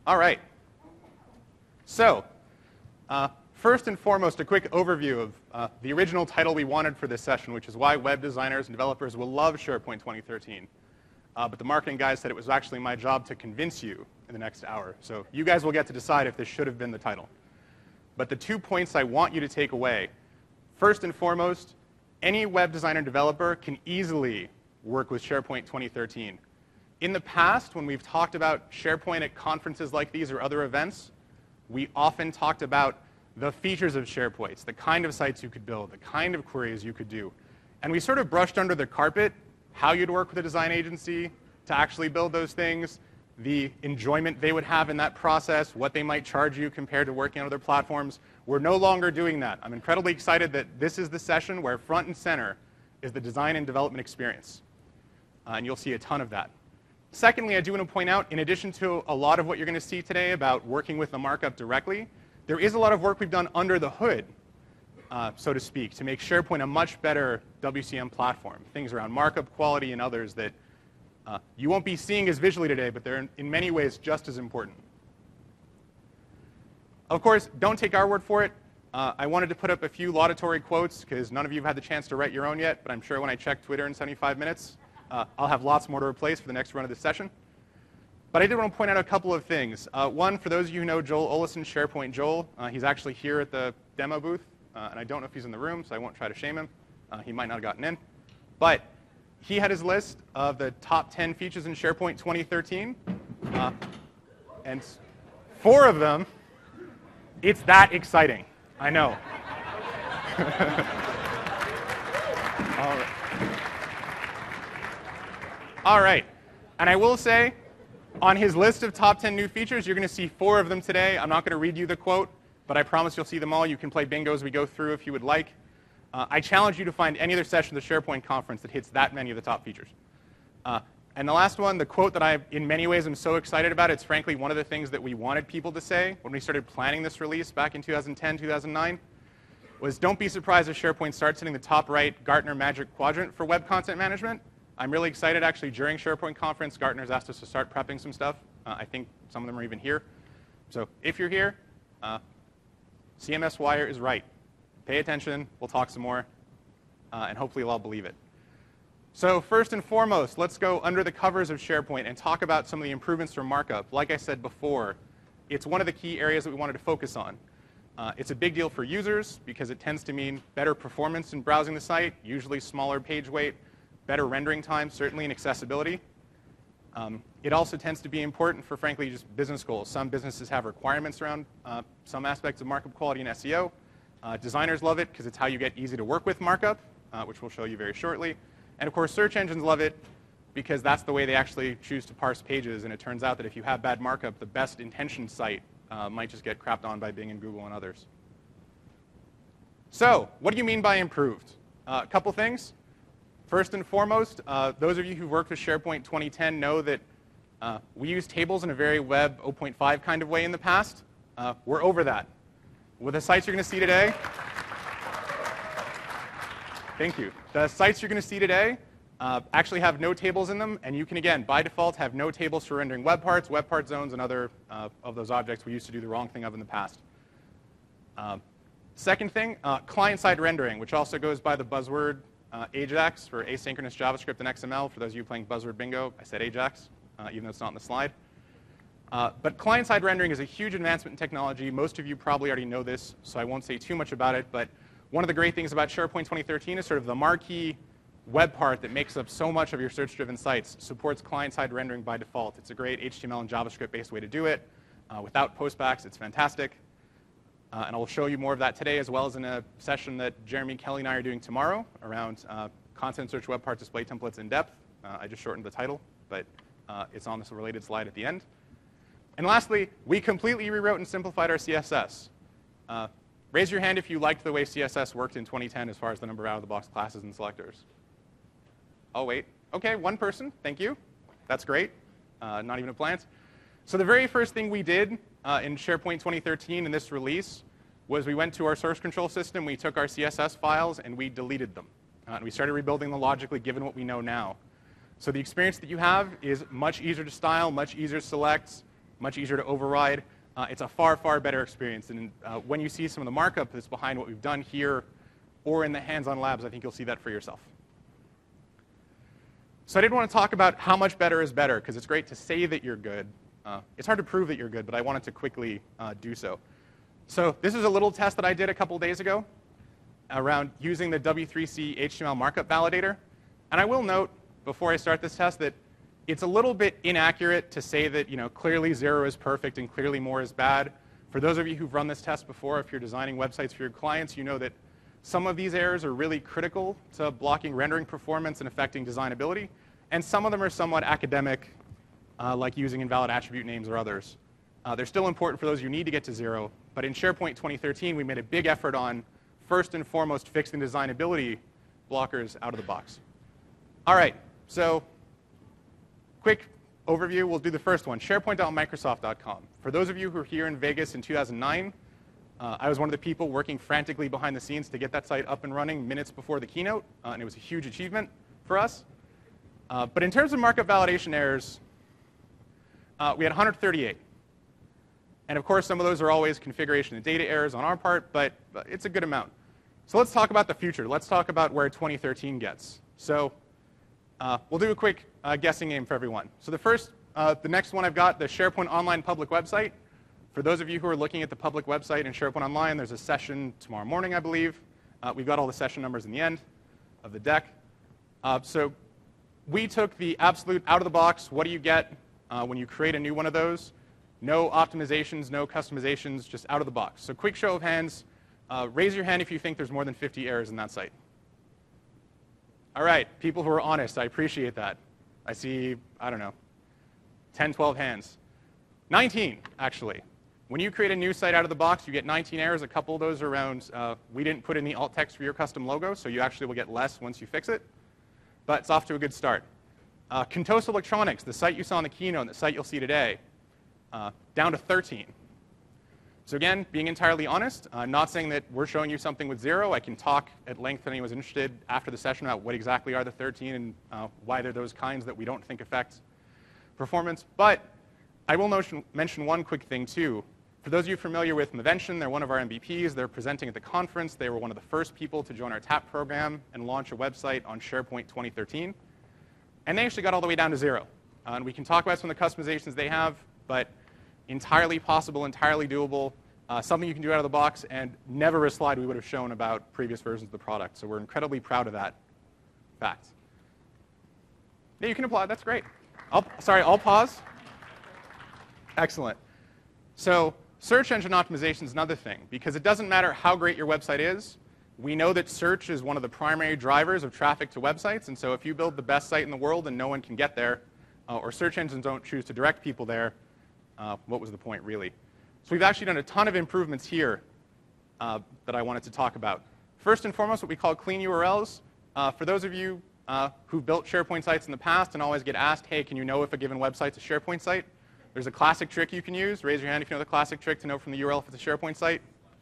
All right. So, first and foremost, a quick overview of the original title we wanted for this session, which is why web designers and developers will love SharePoint 2013. But the marketing guys said it was actually my job to convince you in the next hour. So you guys will get to decide if this should have been the title. But the 2 points I want you to take away, first and foremost, any web designer and developer can easily work with SharePoint 2013. In the past, when we've talked about SharePoint at conferences like these or other events, we often talked about the features of SharePoint, the kind of sites you could build, the kind of queries you could do. And we sort of brushed under the carpet how you'd work with a design agency to actually build those things, the enjoyment they would have in that process, what they might charge you compared to working on other platforms. We're no longer doing that. I'm incredibly excited that this is the session where front and center is the design and development experience. And you'll see a ton of that. Secondly, I do want to point out, in addition to a lot of what you're going to see today about working with the markup directly, there is a lot of work we've done under the hood, so to speak, to make SharePoint a much better WCM platform. Things around markup quality and others that you won't be seeing as visually today, but they're in many ways just as important. Of course, don't take our word for it. I wanted to put up a few laudatory quotes because none of you have had the chance to write your own yet, but I'm sure when I check Twitter in 75 minutes, I'll have lots more to replace for the next run of this session. But I did want to point out a couple of things. One, for those of you who know Joel Olesen, SharePoint Joel, he's actually here at the demo booth, and I don't know if he's in the room, so I won't try to shame him. He might not have gotten in. But he had his list of the top 10 features in SharePoint 2013, and 4 of them, it's that exciting. I know. All right. All right. And I will say, on his list of top 10 new features, you're going to see 4 of them today. I'm not going to read you the quote, but I promise you'll see them all. You can play bingo as we go through if you would like. I challenge you to find any other session of the SharePoint conference that hits that many of the top features. And the last one, the quote that I, in many ways, am so excited about, it's frankly one of the things that we wanted people to say when we started planning this release back in 2010, 2009, was don't be surprised if SharePoint starts hitting the top right Gartner Magic Quadrant for web content management. I'm really excited, actually, during SharePoint conference, Gartner's asked us to start prepping some stuff. I think some of them are even here. So if you're here, CMS Wire is right. Pay attention. We'll talk some more. And hopefully you'll all believe it. So first and foremost, let's go under the covers of SharePoint and talk about some of the improvements from markup. Like I said before, it's one of the key areas that we wanted to focus on. It's a big deal for users because it tends to mean better performance in browsing the site, usually smaller page weight, better rendering time, certainly in accessibility. It also tends to be important for, frankly, just business goals. Some businesses have requirements around some aspects of markup quality and SEO. Designers love it because it's how you get easy to work with markup, which we'll show you very shortly. And of course, search engines love it because that's the way they actually choose to parse pages. And it turns out that if you have bad markup, the best intentioned site might just get crapped on by Bing and Google and others. So what do you mean by improved? A couple things. First and foremost, those of you who've worked with SharePoint 2010 know that we use tables in a very Web 0.5 kind of way in the past. We're over that. With the sites you're going to see today, thank you. The sites you're going to see today actually have no tables in them, and you can, again, by default, have no tables for rendering web part zones, and other of those objects we used to do the wrong thing of in the past. Second thing, client-side rendering, which also goes by the buzzword AJAX for asynchronous JavaScript and XML. For those of you playing buzzword bingo, I said AJAX, even though it's not on the slide. But client-side rendering is a huge advancement in technology. Most of you probably already know this, so I won't say too much about it. But one of the great things about SharePoint 2013 is sort of the marquee web part that makes up so much of your search-driven sites supports client-side rendering by default. It's a great HTML and JavaScript-based way to do it. Without postbacks, it's fantastic. And I'll show you more of that today, as well as in a session that Jeremy, Kelly, and I are doing tomorrow around content search web part display templates in depth. I just shortened the title, but it's on this related slide at the end. And lastly, we completely rewrote and simplified our CSS. Raise your hand if you liked the way CSS worked in 2010 as far as the number of out-of-the-box classes and selectors. Oh, wait. OK, one person. Thank you. That's great. Not even a plant. So the very first thing we did in SharePoint 2013 in this release was we went to our source control system, we took our CSS files, and we deleted them. And we started rebuilding them logically given what we know now. So the experience that you have is much easier to style, much easier to select, much easier to override. It's a far, far better experience. And when you see some of the markup that's behind what we've done here or in the hands-on labs, I think you'll see that for yourself. So I did want to talk about how much better is better, because it's great to say that you're good. It's hard to prove that you're good, but I wanted to quickly do so. So this is a little test that I did a couple days ago around using the W3C HTML markup validator. And I will note, before I start this test, that it's a little bit inaccurate to say that clearly 0 is perfect and clearly more is bad. For those of you who've run this test before, if you're designing websites for your clients, you know that some of these errors are really critical to blocking rendering performance and affecting designability. And some of them are somewhat academic, like using invalid attribute names or others. They're still important for those who need to get to 0. But in SharePoint 2013, we made a big effort on, first and foremost, fixing designability blockers out of the box. All right, so quick overview. We'll do the first one, sharepoint.microsoft.com. For those of you who were here in Vegas in 2009, I was one of the people working frantically behind the scenes to get that site up and running minutes before the keynote, and it was a huge achievement for us. But in terms of markup validation errors, we had 138. And of course, some of those are always configuration and data errors on our part, but it's a good amount. So let's talk about the future. Let's talk about where 2013 gets. So we'll do a quick guessing game for everyone. So the next one I've got, the SharePoint Online public website. For those of you who are looking at the public website in SharePoint Online, there's a session tomorrow morning, I believe. We've got all the session numbers in the end of the deck. So we took the absolute out of the box, what do you get when you create a new one of those? No optimizations, no customizations, just out of the box. So quick show of hands. Raise your hand if you think there's more than 50 errors in that site. All right, people who are honest, I appreciate that. I see, I don't know, 10, 12 hands. 19, actually. When you create a new site out of the box, you get 19 errors. A couple of those are around, we didn't put in the alt text for your custom logo, so you actually will get less once you fix it. But it's off to a good start. Contos Electronics, the site you saw in the keynote, the site you'll see today, down to 13. So again, being entirely honest, I'm not saying that we're showing you something with 0. I can talk at length if anyone's interested after the session about what exactly are the 13 and why they're those kinds that we don't think affect performance. But I will mention one quick thing, too. For those of you familiar with Mavention, they're one of our MVPs. They're presenting at the conference. They were one of the first people to join our TAP program and launch a website on SharePoint 2013. And they actually got all the way down to 0. And we can talk about some of the customizations they have, but entirely possible, entirely doable, something you can do out of the box, and never a slide we would have shown about previous versions of the product. So we're incredibly proud of that fact. Yeah, you can applaud. That's great. I'll pause. Excellent. So search engine optimization is another thing, because it doesn't matter how great your website is. We know that search is one of the primary drivers of traffic to websites, and so if you build the best site in the world and no one can get there, or search engines don't choose to direct people there, what was the point, really? So we've actually done a ton of improvements here that I wanted to talk about. First and foremost, what we call clean URLs. For those of you who've built SharePoint sites in the past and always get asked, hey, can you know if a given website's a SharePoint site? There's a classic trick you can use. Raise your hand if you know the classic trick to know from the URL if it's a SharePoint site.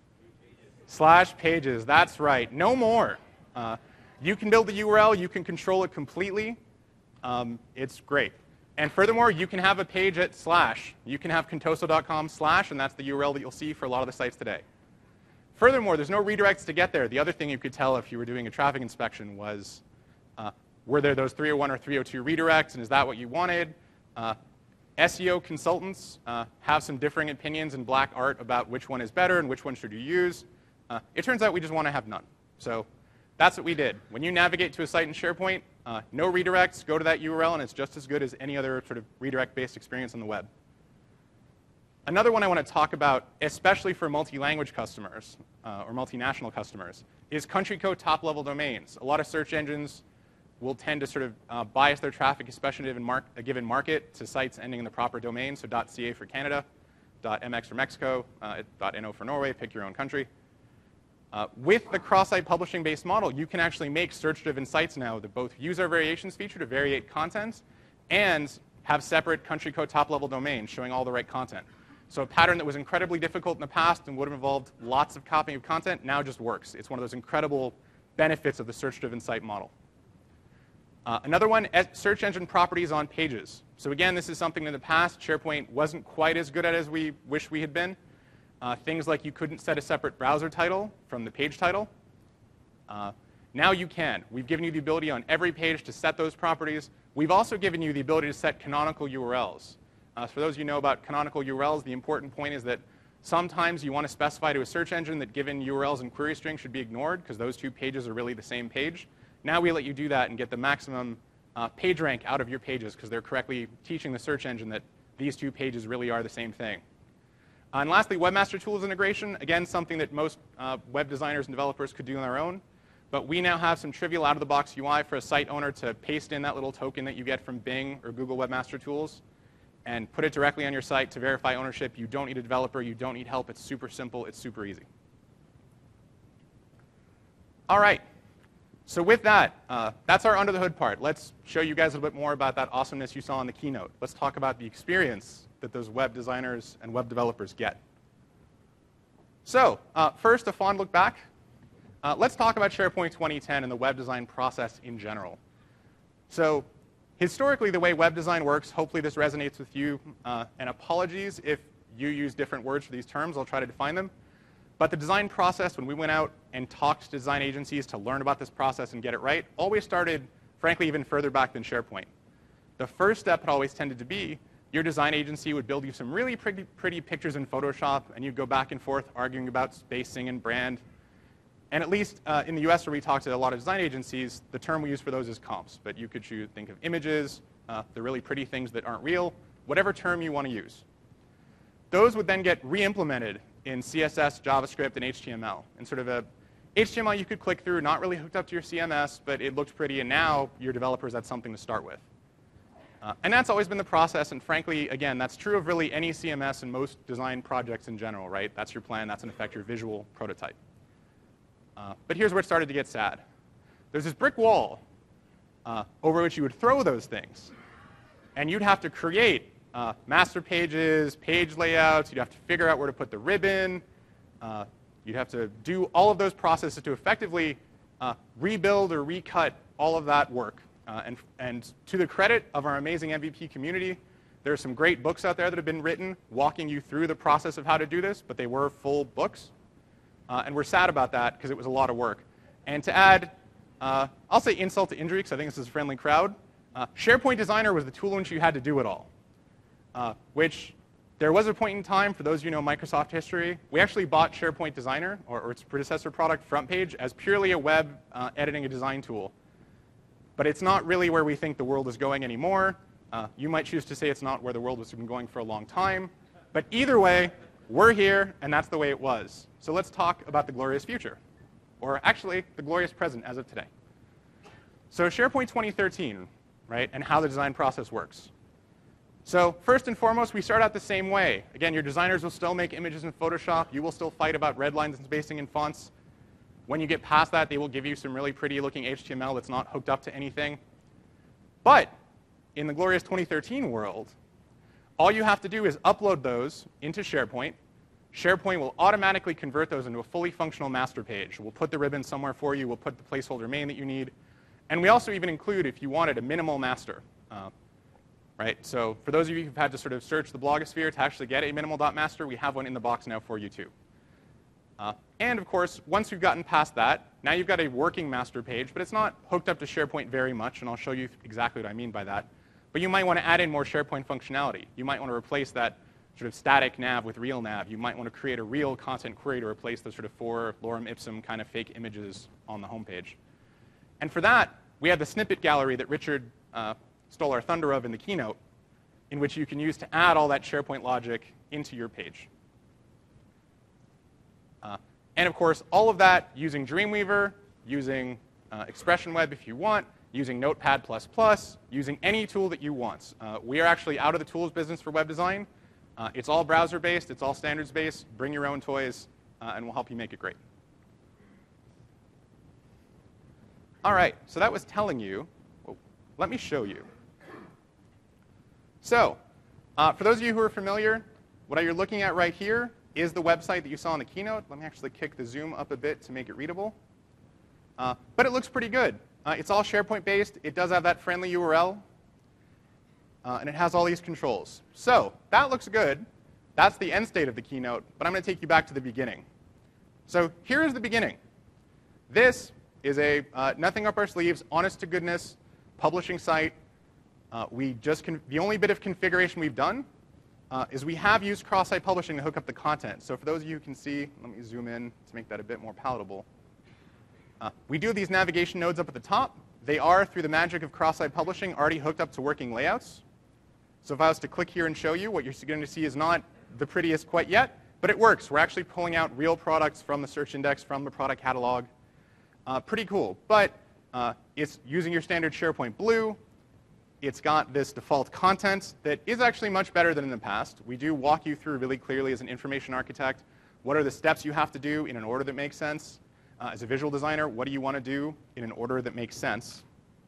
/pages, that's right. No more. You can build the URL. You can control it completely. It's great. And furthermore, you can have a page at /. You can have contoso.com /, and that's the URL that you'll see for a lot of the sites today. Furthermore, there's no redirects to get there. The other thing you could tell if you were doing a traffic inspection was, were there those 301 or 302 redirects, and is that what you wanted? SEO consultants have some differing opinions in black art about which one is better and which one should you use. It turns out we just want to have none. So that's what we did. When you navigate to a site in SharePoint, no redirects, go to that URL, and it's just as good as any other sort of redirect-based experience on the web. Another one I want to talk about, especially for multi-language customers or multinational customers, is country code top-level domains. A lot of search engines will tend to sort of bias their traffic, especially in a given market, to sites ending in the proper domain, so .ca for Canada, .mx for Mexico, .no for Norway, pick your own country. With the cross-site publishing-based model, you can actually make search-driven sites now that both use our variations feature to variate content and have separate country code top-level domains showing all the right content. So a pattern that was incredibly difficult in the past and would have involved lots of copying of content now just works. It's one of those incredible benefits of the search-driven site model. Another one, search engine properties on pages. So again, this is something in the past SharePoint wasn't quite as good at as we wish we had been. Things like you couldn't set a separate browser title from the page title. Now you can. We've given you the ability on every page to set those properties. We've also given you the ability to set canonical URLs. For those of you who know about canonical URLs, the important point is that sometimes you want to specify to a search engine that given URLs and query strings should be ignored because those two pages are really the same page. Now we let you do that and get the maximum page rank out of your pages because they're correctly teaching the search engine that these two pages really are the same thing. And lastly, Webmaster Tools integration. Again, something that most web designers and developers could do on their own. But we now have some trivial out-of-the-box UI for a site owner to paste in that little token that you get from Bing or Google Webmaster Tools and put it directly on your site to verify ownership. You don't need a developer. You don't need help. It's super simple. It's super easy. All right. So with that, that's our under the hood part. Let's show you guys a little bit more about that awesomeness you saw in the keynote. Let's talk about the experience that those web designers and web developers get. So first, a fond look back. Let's talk about SharePoint 2010 and the web design process in general. So historically, the way web design works, hopefully this resonates with you, and apologies if you use different words for these terms. I'll try to define them. But the design process, when we went out and talked to design agencies to learn about this process and get it right, always started, frankly, even further back than SharePoint. The first step had always tended to be your design agency would build you some really pretty pictures in Photoshop, and you'd go back and forth arguing about spacing and brand. And at least in the US, where we talk to a lot of design agencies, the term we use for those is comps. But you could think of images, the really pretty things that aren't real, whatever term you want to use. Those would then get re-implemented in CSS, JavaScript, and HTML. And sort of a HTML you could click through, not really hooked up to your CMS, but it looked pretty, and now your developers had something to start with. And that's always been the process, and frankly, again, that's true of really any CMS and most design projects in general, right? That's your plan, that's in effect your visual prototype. But here's where it started to get sad. There's this brick wall over which you would throw those things, and you'd have to create master pages, page layouts, you'd have to figure out where to put the ribbon, you'd have to do all of those processes to effectively rebuild or recut all of that work. And to the credit of our amazing MVP community, there are some great books out there that have been written walking you through the process of how to do this, but they were full books. And we're sad about that because it was a lot of work. And to add, I'll say insult to injury because I think this is a friendly crowd, SharePoint Designer was the tool in which you had to do it all. Which there was a point in time, for those of you who know Microsoft history, we actually bought SharePoint Designer, or its predecessor product, FrontPage, as purely a web editing and design tool. But it's not really where we think the world is going anymore. You might choose to say it's not where the world has been going for a long time. But either way, we're here, and that's the way it was. So let's talk about the glorious future. Or actually, the glorious present as of today. So SharePoint 2013, right, and how the design process works. So first and foremost, we start out the same way. Again, your designers will still make images in Photoshop. You will still fight about red lines and spacing and fonts. When you get past that, they will give you some really pretty-looking HTML that's not hooked up to anything. But in the glorious 2013 world, all you have to do is upload those into SharePoint. SharePoint will automatically convert those into a fully functional master page. We'll put the ribbon somewhere for you. We'll put the placeholder main that you need. And we also even include, if you wanted, a minimal master. Right? So for those of you who've had to sort of search the blogosphere to actually get a minimal.master, we have one in the box now for you too. And of course, once you've gotten past that, now you've got a working master page, but it's not hooked up to SharePoint very much, and I'll show you exactly what I mean by that. But you might want to add in more SharePoint functionality. You might want to replace that sort of static nav with real nav. You might want to create a real content query to replace those sort of 4 lorem ipsum kind of fake images on the homepage. And for that, we have the snippet gallery that Richard stole our thunder of in the keynote, in which you can use to add all that SharePoint logic into your page. And of course, all of that using Dreamweaver, using ExpressionWeb if you want, using Notepad++, using any tool that you want. We are actually out of the tools business for web design. It's all browser-based. It's all standards-based. Bring your own toys, and we'll help you make it great. All right, so that was telling you. Oh, let me show you. So for those of you who are familiar, what you're looking at right here is the website that you saw in the keynote. Let me actually kick the zoom up a bit to make it readable. But it looks pretty good. It's all SharePoint-based. It does have that friendly URL. and it has all these controls. So that looks good. That's the end state of the keynote, but I'm going to take you back to the beginning. So here is the beginning. This is a nothing up our sleeves, honest-to-goodness publishing site. The only bit of configuration we've done is we have used cross-site publishing to hook up the content. So for those of you who can see, let me zoom in to make that a bit more palatable. We do have these navigation nodes up at the top. They are, through the magic of cross-site publishing, already hooked up to working layouts. So if I was to click here and show you, what you're going to see is not the prettiest quite yet, but it works. We're actually pulling out real products from the search index, from the product catalog. Pretty cool. But it's using your standard SharePoint Blue. It's got this default content that is actually much better than in the past. We do walk you through really clearly as an information architect what are the steps you have to do in an order that makes sense. As a visual designer, what do you want to do in an order that makes sense?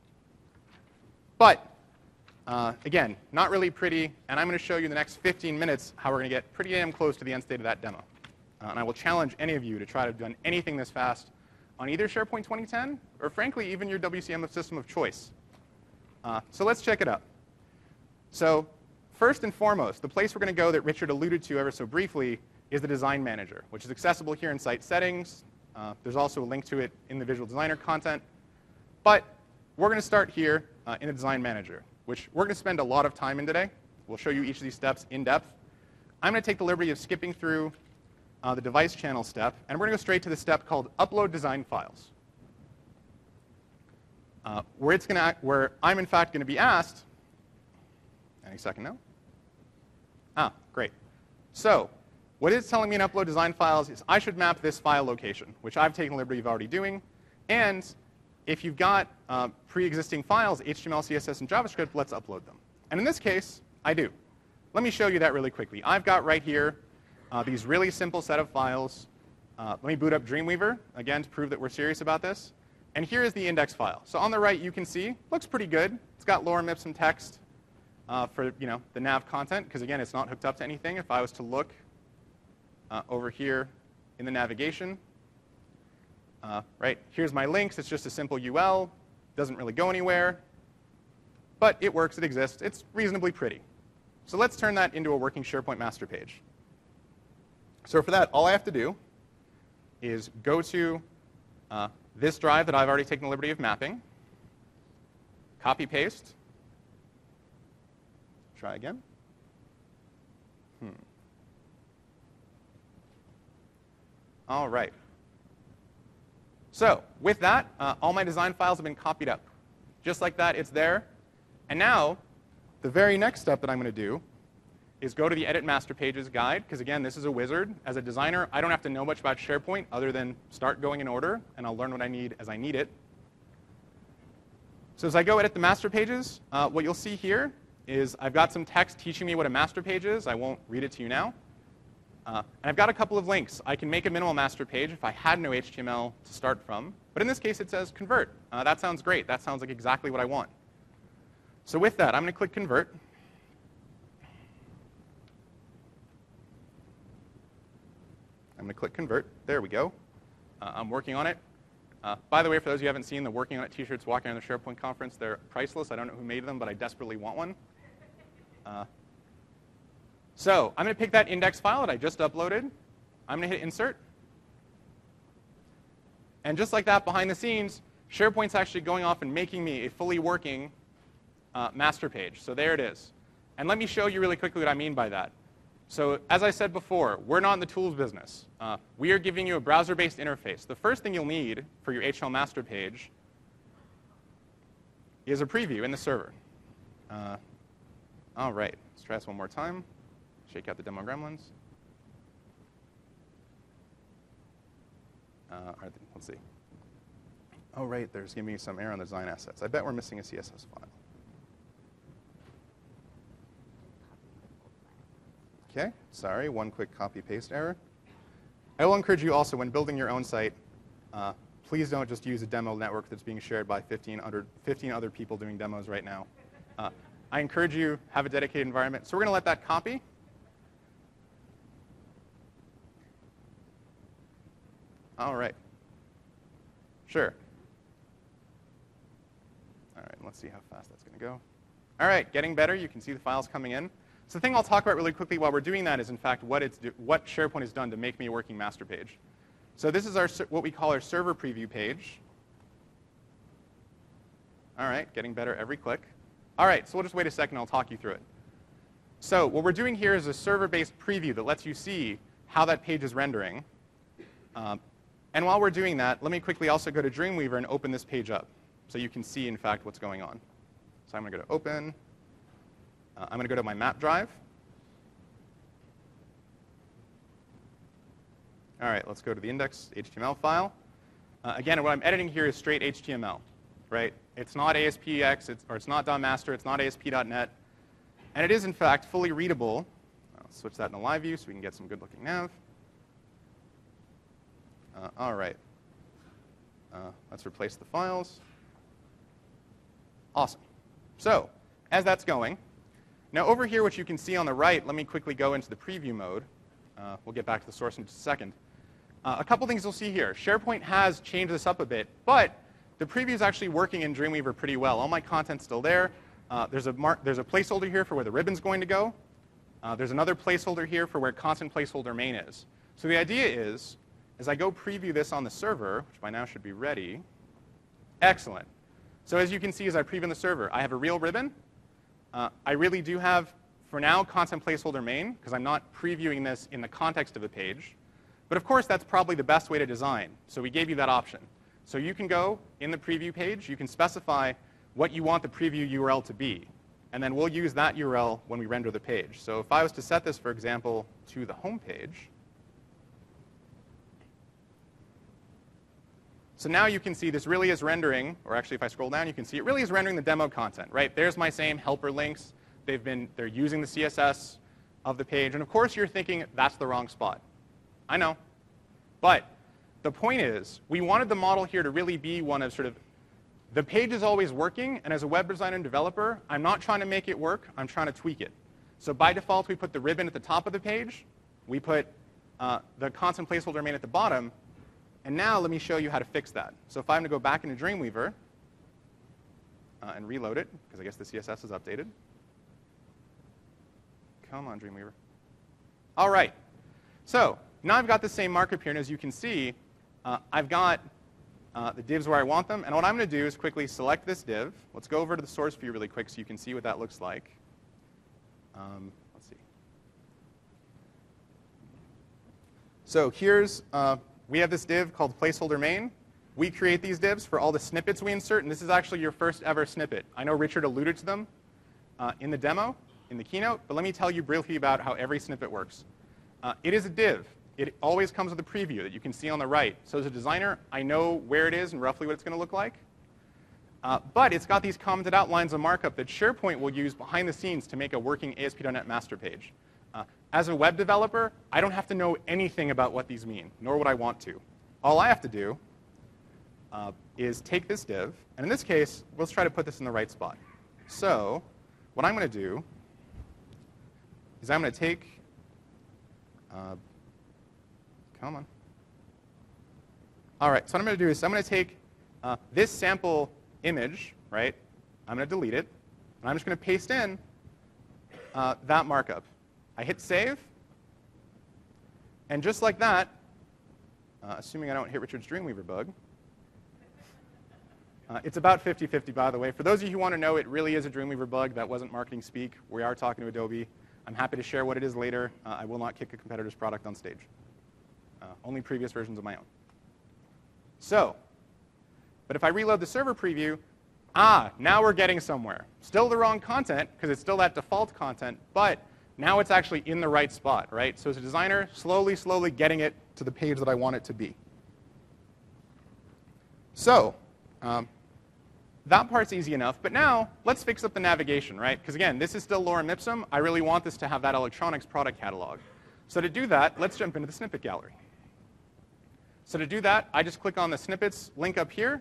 But again, not really pretty, and I'm going to show you in the next 15 minutes how we're going to get pretty damn close to the end state of that demo. And I will challenge any of you to try to do anything this fast on either SharePoint 2010 or, frankly, even your WCM system of choice. So let's check it out. So first and foremost, the place we're going to go that Richard alluded to ever so briefly is the Design Manager, which is accessible here in Site Settings. There's also a link to it in the Visual Designer content. But we're going to start here in the Design Manager, which we're going to spend a lot of time in today. We'll show you each of these steps in depth. I'm going to take the liberty of skipping through the device channel step, and we're going to go straight to the step called Upload Design Files. Where I'm in fact going to be asked, any second now? Great. So what it's telling me in Upload Design Files is I should map this file location, which I've taken the liberty of already doing. And if you've got pre-existing files, HTML, CSS, and JavaScript, let's upload them. And in this case, I do. Let me show you that really quickly. I've got right here these really simple set of files. Let me boot up Dreamweaver, again, to prove that we're serious about this. And here is the index file. So on the right, you can see, looks pretty good. It's got lorem ipsum text for the nav content, because again, it's not hooked up to anything. If I was to look over here in the navigation, right, here's my links. It's just a simple UL. Doesn't really go anywhere. But it works. It exists. It's reasonably pretty. So let's turn that into a working SharePoint master page. So for that, all I have to do is go to this drive that I've already taken the liberty of mapping, copy paste, try again. All right. So with that, all my design files have been copied up. Just like that, it's there. And now, the very next step that I'm going to do is go to the Edit Master Pages guide, because again, this is a wizard. As a designer, I don't have to know much about SharePoint other than start going in order, and I'll learn what I need as I need it. So as I go edit the master pages, what you'll see here is I've got some text teaching me what a master page is. I won't read it to you now. And I've got a couple of links. I can make a minimal master page if I had no HTML to start from. But in this case, it says convert. That sounds great. That sounds like exactly what I want. So with that, I'm going to click convert. I'm going to click convert. There we go. I'm working on it. By the way, for those of you who haven't seen the Working on It t-shirts walking on the SharePoint conference, they're priceless. I don't know who made them, but I desperately want one. So I'm going to pick that index file that I just uploaded. I'm going to hit Insert. And just like that, behind the scenes, SharePoint's actually going off and making me a fully working master page. So there it is. And let me show you really quickly what I mean by that. So as I said before, we're not in the tools business. We are giving you a browser-based interface. The first thing you'll need for your HTML master page is a preview in the server. All right, let's try this one more time. Shake out the demo gremlins. Let's see. Oh, right, there's giving me some error on the design assets. I bet we're missing a CSS file. OK, sorry, one quick copy-paste error. I will encourage you also, when building your own site, please don't just use a demo network that's being shared by 15 other people doing demos right now. I encourage you to have a dedicated environment. So we're going to let that copy. All right. Sure. All right, let's see how fast that's going to go. All right, getting better. You can see the files coming in. So the thing I'll talk about really quickly while we're doing that is, in fact, what SharePoint has done to make me a working master page. So this is what we call our server preview page. All right, getting better every click. All right, so we'll just wait a second. I'll talk you through it. So what we're doing here is a server-based preview that lets you see how that page is rendering. And while we're doing that, let me quickly also go to Dreamweaver and open this page up so you can see, in fact, what's going on. So I'm going to go to Open. I'm going to go to my map drive. All right, let's go to the index.html file. Again, what I'm editing here is straight HTML, right? It's not ASPX, it's not .master, it's not ASP.NET. And it is, in fact, fully readable. I'll switch that into live view so we can get some good-looking nav. All right. Let's replace the files. Awesome. So as that's going, now over here, what you can see on the right, let me quickly go into the preview mode. We'll get back to the source in just a second. A couple things you'll see here. SharePoint has changed this up a bit, but the preview is actually working in Dreamweaver pretty well. All my content's still there. There's a placeholder here for where the ribbon's going to go. There's another placeholder here for where constant placeholder main is. So the idea is, as I go preview this on the server, which by now should be ready, excellent. So as you can see, as I preview on the server, I have a real ribbon. I really do have, for now, constant placeholder main, because I'm not previewing this in the context of a page. But of course, that's probably the best way to design. So we gave you that option. So you can go in the preview page, you can specify what you want the preview URL to be. And then we'll use that URL when we render the page. So if I was to set this, for example, to the home page, so now you can see this really is rendering, or actually if I scroll down, you can see it really is rendering the demo content, right? There's my same helper links. They're using the CSS of the page. And of course, you're thinking that's the wrong spot. I know. But the point is, we wanted the model here to really be one of sort of, the page is always working, and as a web designer and developer, I'm not trying to make it work, I'm trying to tweak it. So by default, we put the ribbon at the top of the page. We put the constant placeholder main at the bottom. And now let me show you how to fix that. So if I'm going to go back into Dreamweaver and reload it, because I guess the CSS is updated. Come on, Dreamweaver. All right. So now I've got the same markup here, and as you can see, I've got the divs where I want them. And what I'm going to do is quickly select this div. Let's go over to the source view really quick so you can see what that looks like. Let's see. So here's, we have this div called placeholder main. We create these divs for all the snippets we insert, and this is actually your first ever snippet. I know Richard alluded to them in the demo, in the keynote, but let me tell you briefly about how every snippet works. It is a div. It always comes with a preview that you can see on the right. So as a designer, I know where it is and roughly what it's going to look like. But it's got these commented outlines of markup that SharePoint will use behind the scenes to make a working ASP.NET master page. As a web developer, I don't have to know anything about what these mean, nor would I want to. All I have to do is take this div, and in this case, let's try to put this in the right spot. So what I'm going to do is I'm going to take, come on. All right, so what I'm going to do is I'm going to take this sample image, right? I'm going to delete it, and I'm just going to paste in that markup. I hit save, and just like that, assuming I don't hit Richard's Dreamweaver bug, it's about 50-50, by the way. For those of you who want to know, it really is a Dreamweaver bug. That wasn't marketing speak. We are talking to Adobe. I'm happy to share what it is later. I will not kick a competitor's product on stage. Only previous versions of my own. So, but if I reload the server preview, now we're getting somewhere. Still the wrong content, because it's still that default content, but now it's actually in the right spot, right? So as a designer, slowly, slowly getting it to the page that I want it to be. So that part's easy enough. But now let's fix up the navigation, right? Because again, this is still lorem ipsum. I really want this to have that electronics product catalog. So to do that, let's jump into the snippet gallery. So to do that, I just click on the snippets link up here.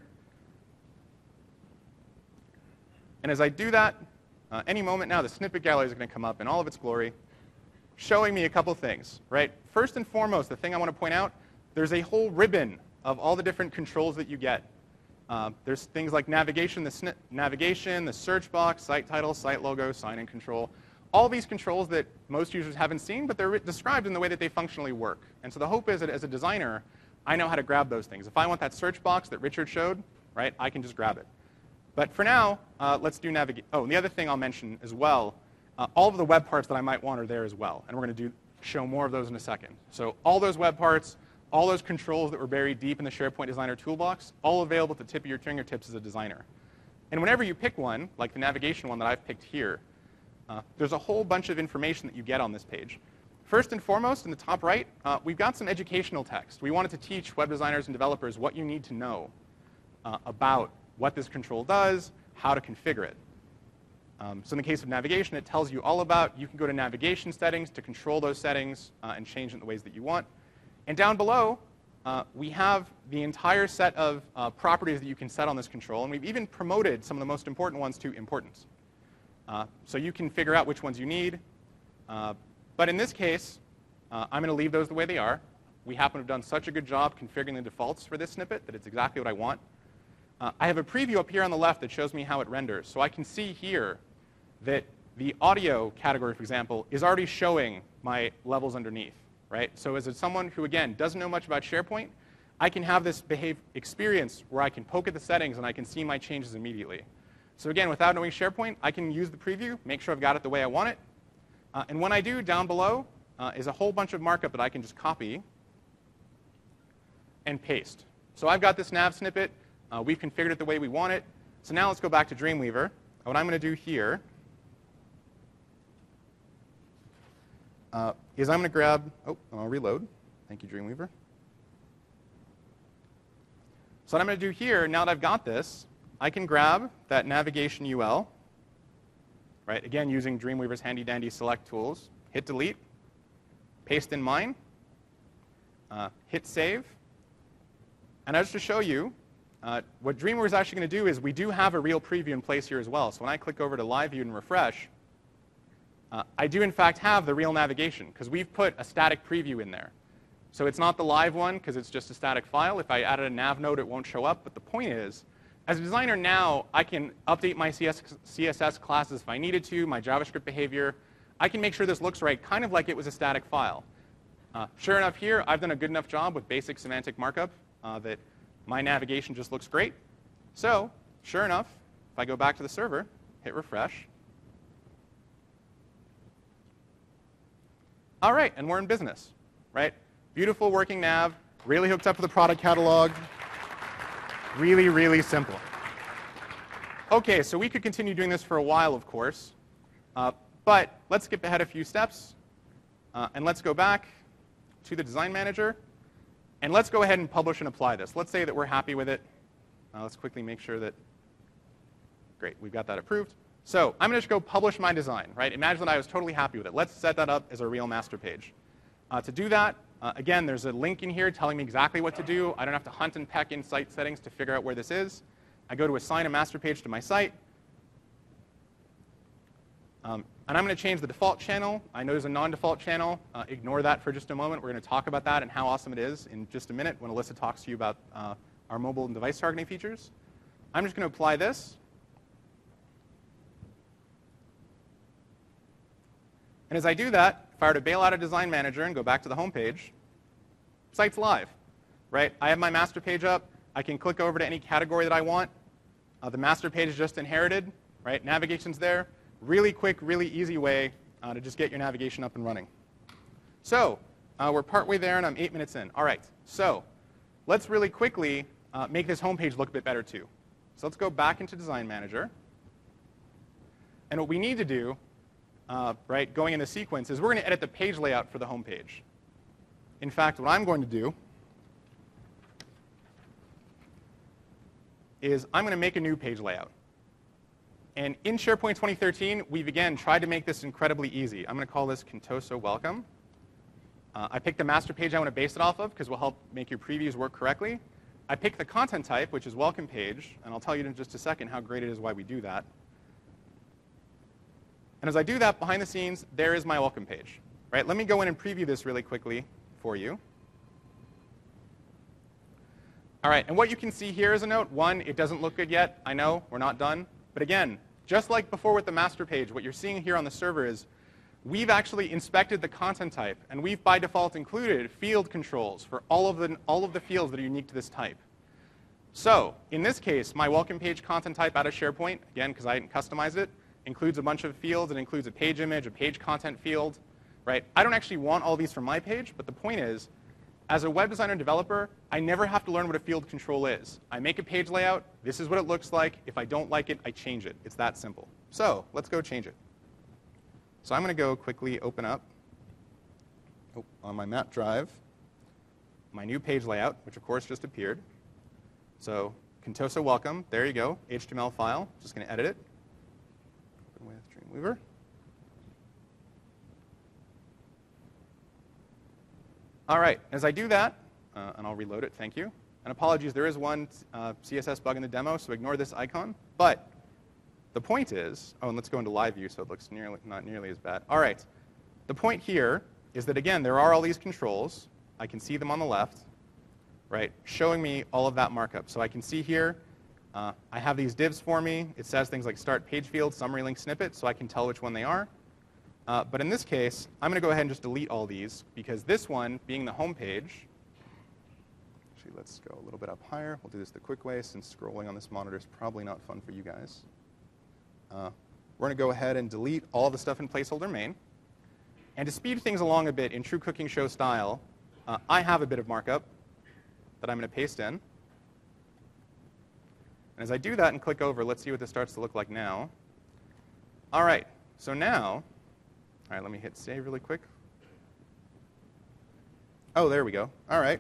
And as I do that, any moment now, the snippet gallery is going to come up in all of its glory, showing me a couple things, right? First and foremost, the thing I want to point out, there's a whole ribbon of all the different controls that you get. There's things like navigation, the search box, site title, site logo, sign-in control. All these controls that most users haven't seen, but they're described in the way that they functionally work. And so the hope is that as a designer, I know how to grab those things. If I want that search box that Richard showed, right, I can just grab it. But for now, let's do navigate. Oh, and the other thing I'll mention as well, all of the web parts that I might want are there as well. And we're going to show more of those in a second. So all those web parts, all those controls that were buried deep in the SharePoint Designer toolbox, all available at the tip of your fingertips as a designer. And whenever you pick one, like the navigation one that I've picked here, there's a whole bunch of information that you get on this page. First and foremost, in the top right, we've got some educational text. We wanted to teach web designers and developers what you need to know about what this control does, how to configure it. So in the case of navigation, it tells you all about, you can go to navigation settings to control those settings and change it in the ways that you want. And down below, we have the entire set of properties that you can set on this control, and we've even promoted some of the most important ones to importance. So you can figure out which ones you need. But in this case, I'm going to leave those the way they are. We happen to have done such a good job configuring the defaults for this snippet that it's exactly what I want. I have a preview up here on the left that shows me how it renders. So I can see here that the audio category, for example, is already showing my levels underneath. Right? So as someone who, again, doesn't know much about SharePoint, I can have this experience where I can poke at the settings and I can see my changes immediately. So again, without knowing SharePoint, I can use the preview, make sure I've got it the way I want it. And when I do, down below is a whole bunch of markup that I can just copy and paste. So I've got this nav snippet. We've configured it the way we want it. So now let's go back to Dreamweaver. What I'm going to do here is I'm going to grab, I'll reload. Thank you, Dreamweaver. So what I'm going to do here, now that I've got this, I can grab that navigation UL, right? Again, using Dreamweaver's handy-dandy select tools. Hit delete, paste in mine, hit save. And just to show you, what Dreamweaver is actually going to do is we do have a real preview in place here as well. So when I click over to Live View and refresh, I do, in fact, have the real navigation, because we've put a static preview in there. So it's not the live one, because it's just a static file. If I added a nav node, it won't show up. But the point is, as a designer now, I can update my CSS classes if I needed to, my JavaScript behavior. I can make sure this looks right, kind of like it was a static file. Sure enough here, I've done a good enough job with basic semantic markup that my navigation just looks great. So sure enough, if I go back to the server, hit refresh, all right, and we're in business, right? Beautiful working nav, really hooked up to the product catalog. Really, really simple. OK, so we could continue doing this for a while, of course. But let's skip ahead a few steps. And let's go back to the Design Manager. And let's go ahead and publish and apply this. Let's say that we're happy with it. Let's quickly make sure that, great, we've got that approved. So I'm going to just go publish my design, right? Imagine that I was totally happy with it. Let's set that up as a real master page. To do that, again, there's a link in here telling me exactly what to do. I don't have to hunt and peck in site settings to figure out where this is. I go to assign a master page to my site. And I'm going to change the default channel. I know there's a non-default channel. Ignore that for just a moment. We're going to talk about that and how awesome it is in just a minute when Alyssa talks to you about our mobile and device targeting features. I'm just going to apply this. And as I do that, if I were to bail out of Design Manager and go back to the home page, site's live, right? I have my master page up. I can click over to any category that I want. The master page is just inherited, right? Navigation's there. Really quick, really easy way to just get your navigation up and running. So we're partway there, and I'm 8 minutes in. All right, so let's really quickly make this home page look a bit better, too. So let's go back into Design Manager. And what we need to do, right, going in the sequence, is we're going to edit the page layout for the home page. In fact, what I'm going to do is I'm going to make a new page layout. And in SharePoint 2013, we've, again, tried to make this incredibly easy. I'm going to call this Contoso Welcome. I picked the master page I want to base it off of, because it will help make your previews work correctly. I picked the content type, which is welcome page. And I'll tell you in just a second how great it is why we do that. And as I do that, behind the scenes, there is my welcome page. Right? Let me go in and preview this really quickly for you. All right, and what you can see here is a note. One, it doesn't look good yet. I know, we're not done. But again, just like before with the master page, what you're seeing here on the server is we've actually inspected the content type, and we've by default included field controls for all of the fields that are unique to this type. So in this case, my welcome page content type out of SharePoint, again, because I didn't customize it, includes a bunch of fields. It includes a page image, a page content field. Right? I don't actually want all these for my page, but the point is, as a web designer and developer, I never have to learn what a field control is. I make a page layout. This is what it looks like. If I don't like it, I change it. It's that simple. So let's go change it. So I'm going to go quickly open up on my map drive my new page layout, which of course just appeared. So Contoso welcome. There you go. HTML file. Just going to edit it. Open with Dreamweaver. All right, as I do that, and I'll reload it, thank you. And apologies, there is one CSS bug in the demo, so ignore this icon. But the point is, and let's go into live view so it looks not nearly as bad. All right, the point here is that, again, there are all these controls. I can see them on the left, right, showing me all of that markup. So I can see here, I have these divs for me. It says things like start page field, summary link snippet, so I can tell which one they are. But in this case, I'm going to go ahead and just delete all these, because this one, being the home page, actually, let's go a little bit up higher. We'll do this the quick way, since scrolling on this monitor is probably not fun for you guys. We're going to go ahead and delete all the stuff in placeholder main. And to speed things along a bit in true cooking show style, I have a bit of markup that I'm going to paste in. And as I do that and click over, let's see what this starts to look like now. All right, so now, all right, let me hit save really quick. Oh, there we go. All right.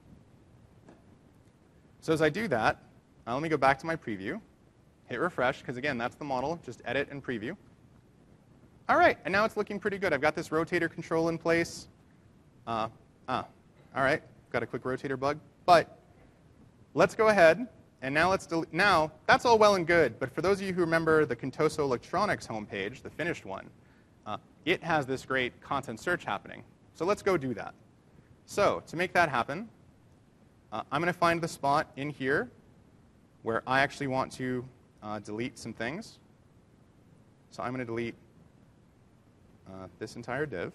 So as I do that, let me go back to my preview, hit refresh, because again, that's the model. Just edit and preview. All right, and now it's looking pretty good. I've got this rotator control in place. All right, got a quick rotator bug. But let's go ahead, and now let's delete. Now, that's all well and good, but for those of you who remember the Contoso Electronics homepage, the finished one, it has this great content search happening. So let's go do that. So to make that happen, I'm going to find the spot in here where I actually want to delete some things. So I'm going to delete this entire div.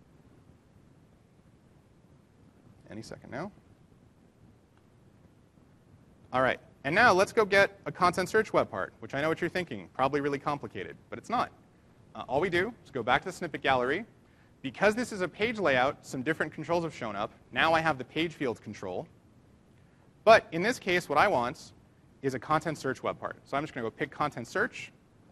Any second now. All right. And now let's go get a content search web part, which I know what you're thinking, probably really complicated, but it's not. All we do is go back to the snippet gallery. Because this is a page layout, some different controls have shown up. Now I have the page field control. But in this case, what I want is a content search web part. So I'm just going to go pick content search.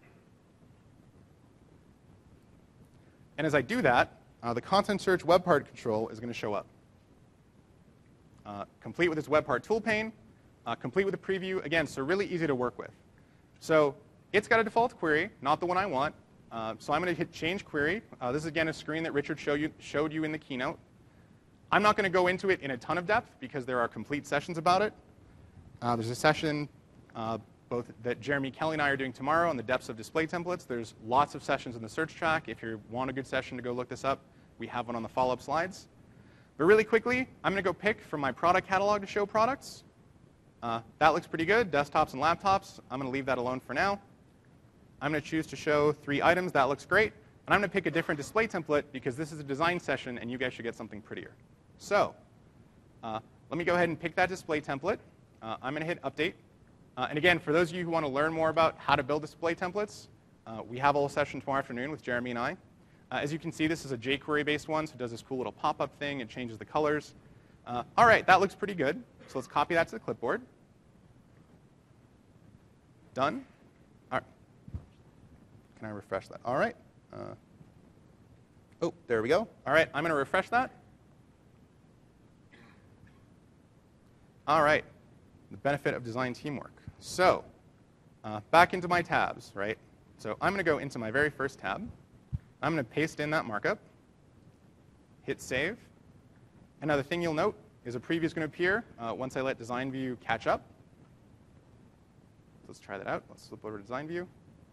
And as I do that, the content search web part control is going to show up. Complete with its web part tool pane, complete with a preview. Again, so really easy to work with. So it's got a default query, not the one I want. So I'm going to hit change query. This is, again, a screen that Richard showed you in the keynote. I'm not going to go into it in a ton of depth because there are complete sessions about it. There's a session both that Jeremy Kelly and I are doing tomorrow on the depths of display templates. There's lots of sessions in the search track. If you want a good session to go look this up, we have one on the follow-up slides. But really quickly, I'm going to go pick from my product catalog to show products. That looks pretty good, desktops and laptops. I'm going to leave that alone for now. I'm going to choose to show 3 items. That looks great. And I'm going to pick a different display template because this is a design session and you guys should get something prettier. So let me go ahead and pick that display template. I'm going to hit update. And again, for those of you who want to learn more about how to build display templates, we have a whole session tomorrow afternoon with Jeremy and I. As you can see, this is a jQuery-based one, so it does this cool little pop-up thing. It changes the colors. All right, that looks pretty good. So let's copy that to the clipboard. Done. All right. Can I refresh that? All right. Oh, there we go. All right, I'm going to refresh that. All right, the benefit of design teamwork. So back into my tabs, right? So I'm going to go into my very first tab. I'm going to paste in that markup, hit save. And now the thing you'll note is a preview is going to appear once I let design view catch up. Let's try that out. Let's flip over to design view.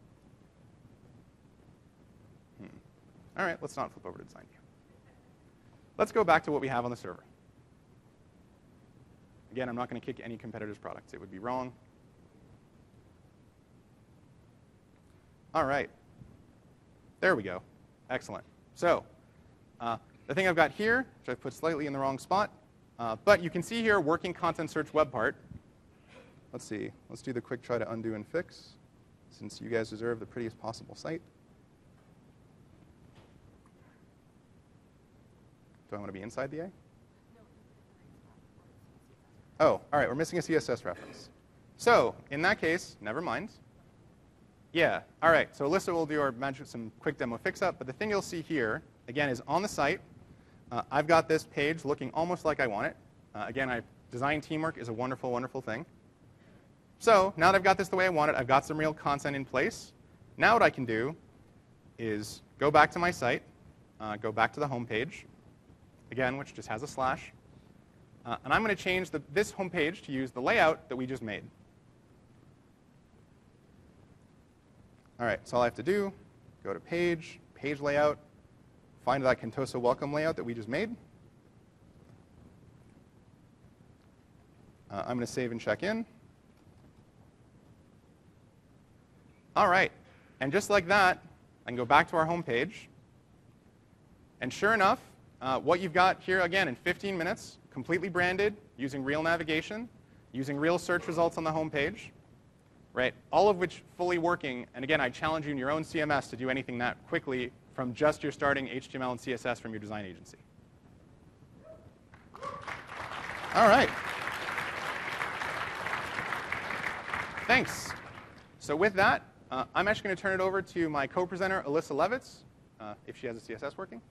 All right, let's not flip over to design view. Let's go back to what we have on the server. Again, I'm not going to kick any competitor's products. It would be wrong. All right. There we go. Excellent. So the thing I've got here, which I've put slightly in the wrong spot, but you can see here working content search web part. Let's see. Let's do the quick try to undo and fix, since you guys deserve the prettiest possible site. Do I want to be inside the A? Oh, all right. We're missing a CSS reference. So in that case, never mind. Yeah. All right. So Alyssa will do some quick demo fix-up. But the thing you'll see here, again, is on the site. I've got this page looking almost like I want it. Again, design teamwork is a wonderful, wonderful thing. So now that I've got this the way I want it, I've got some real content in place. Now what I can do is go back to my site, go back to the home page, again, which just has a slash. And I'm going to change this home page to use the layout that we just made. All right, so all I have to do, go to page layout, find that Contoso welcome layout that we just made. I'm going to save and check in. All right, and just like that, I can go back to our home page. And sure enough, what you've got here, again, in 15 minutes, completely branded, using real navigation, using real search results on the home page, right? All of which fully working. And again, I challenge you in your own CMS to do anything that quickly from just your starting HTML and CSS from your design agency. All right. Thanks. So with that, I'm actually going to turn it over to my co-presenter, Alyssa Levitz, if she has a CSS working.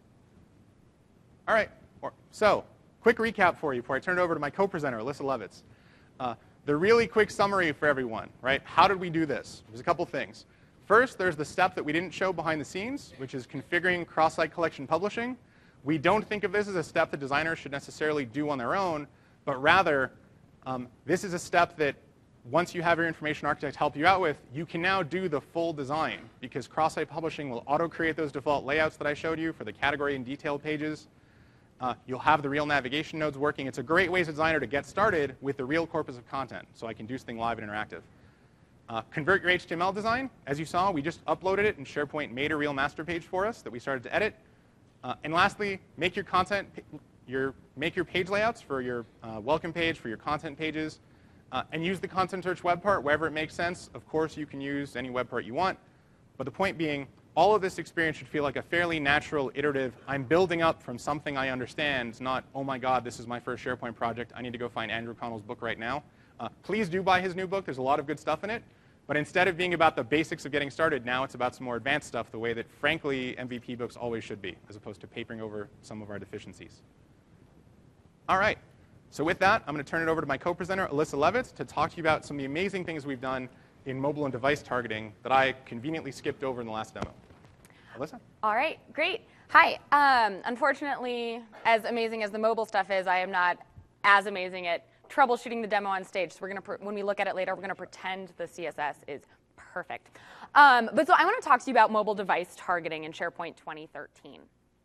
All right. So quick recap for you before I turn it over to my co-presenter, Alyssa Levitz. The really quick summary for everyone, right? How did we do this? There's a couple things. First, there's the step that we didn't show behind the scenes, which is configuring cross-site collection publishing. We don't think of this as a step that designers should necessarily do on their own, but rather, this is a step that once you have your information architect help you out with, you can now do the full design, because cross-site publishing will auto-create those default layouts that I showed you for the category and detail pages. You'll have the real navigation nodes working. It's a great way as a designer to get started with the real corpus of content, so I can do something live and interactive. Convert your HTML design. As you saw, we just uploaded it, and SharePoint made a real master page for us that we started to edit. And lastly, make your content, make your page layouts for your welcome page, for your content pages, and use the content search web part wherever it makes sense. Of course, you can use any web part you want. But the point being, all of this experience should feel like a fairly natural, iterative, I'm building up from something I understand, not, oh my god, this is my first SharePoint project, I need to go find Andrew Connell's book right now. Please do buy his new book. There's a lot of good stuff in it. But instead of being about the basics of getting started, now it's about some more advanced stuff, the way that, frankly, MVP books always should be, as opposed to papering over some of our deficiencies. All right. So with that, I'm going to turn it over to my co-presenter, Alyssa Levitz, to talk to you about some of the amazing things we've done in mobile and device targeting that I conveniently skipped over in the last demo. Alyssa? All right, great. Hi. Unfortunately, as amazing as the mobile stuff is, I am not as amazing at troubleshooting the demo on stage. So we're going to, when we look at it later, we're going to pretend the CSS is perfect. But so I want to talk to you about mobile device targeting in SharePoint 2013.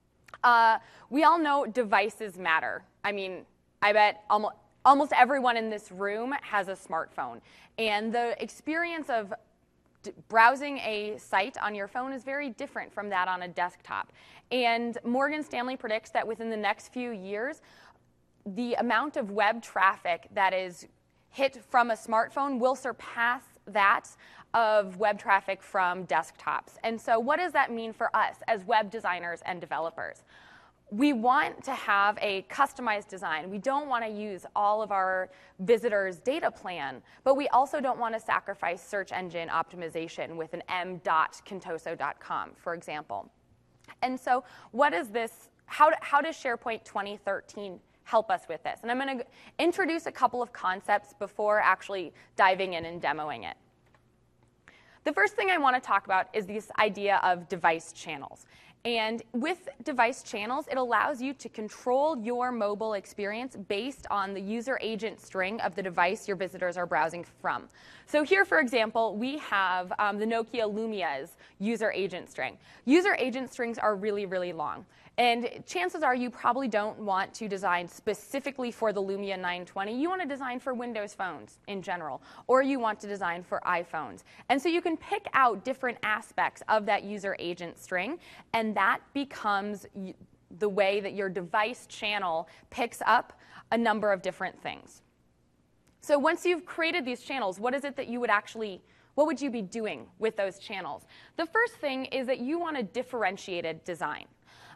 We all know devices matter. I mean, I bet almost everyone in this room has a smartphone. And the experience of browsing a site on your phone is very different from that on a desktop. And Morgan Stanley predicts that within the next few years, the amount of web traffic that is hit from a smartphone will surpass that of web traffic from desktops. And so what does that mean for us as web designers and developers? We want to have a customized design. We don't want to use all of our visitors' data plan, but we also don't want to sacrifice search engine optimization with an m.contoso.com, for example. And so what is this? How does SharePoint 2013 help us with this? And I'm going to introduce a couple of concepts before actually diving in and demoing it. The first thing I want to talk about is this idea of device channels. And with device channels, it allows you to control your mobile experience based on the user agent string of the device your visitors are browsing from. So here, for example, we have the Nokia Lumia's user agent string. User agent strings are really, really long. And chances are you probably don't want to design specifically for the Lumia 920. You want to design for Windows phones in general, or you want to design for iPhones. And so you can pick out different aspects of that user agent string, and that becomes the way that your device channel picks up a number of different things. So once you've created these channels, what is it that you would what would you be doing with those channels? The first thing is that you want a differentiated design.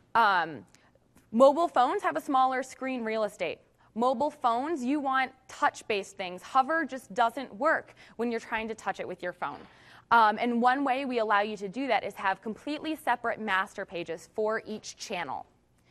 Mobile phones have a smaller screen real estate. Mobile phones, you want touch-based things. Hover just doesn't work when you're trying to touch it with your phone. And one way we allow you to do that is have completely separate master pages for each channel.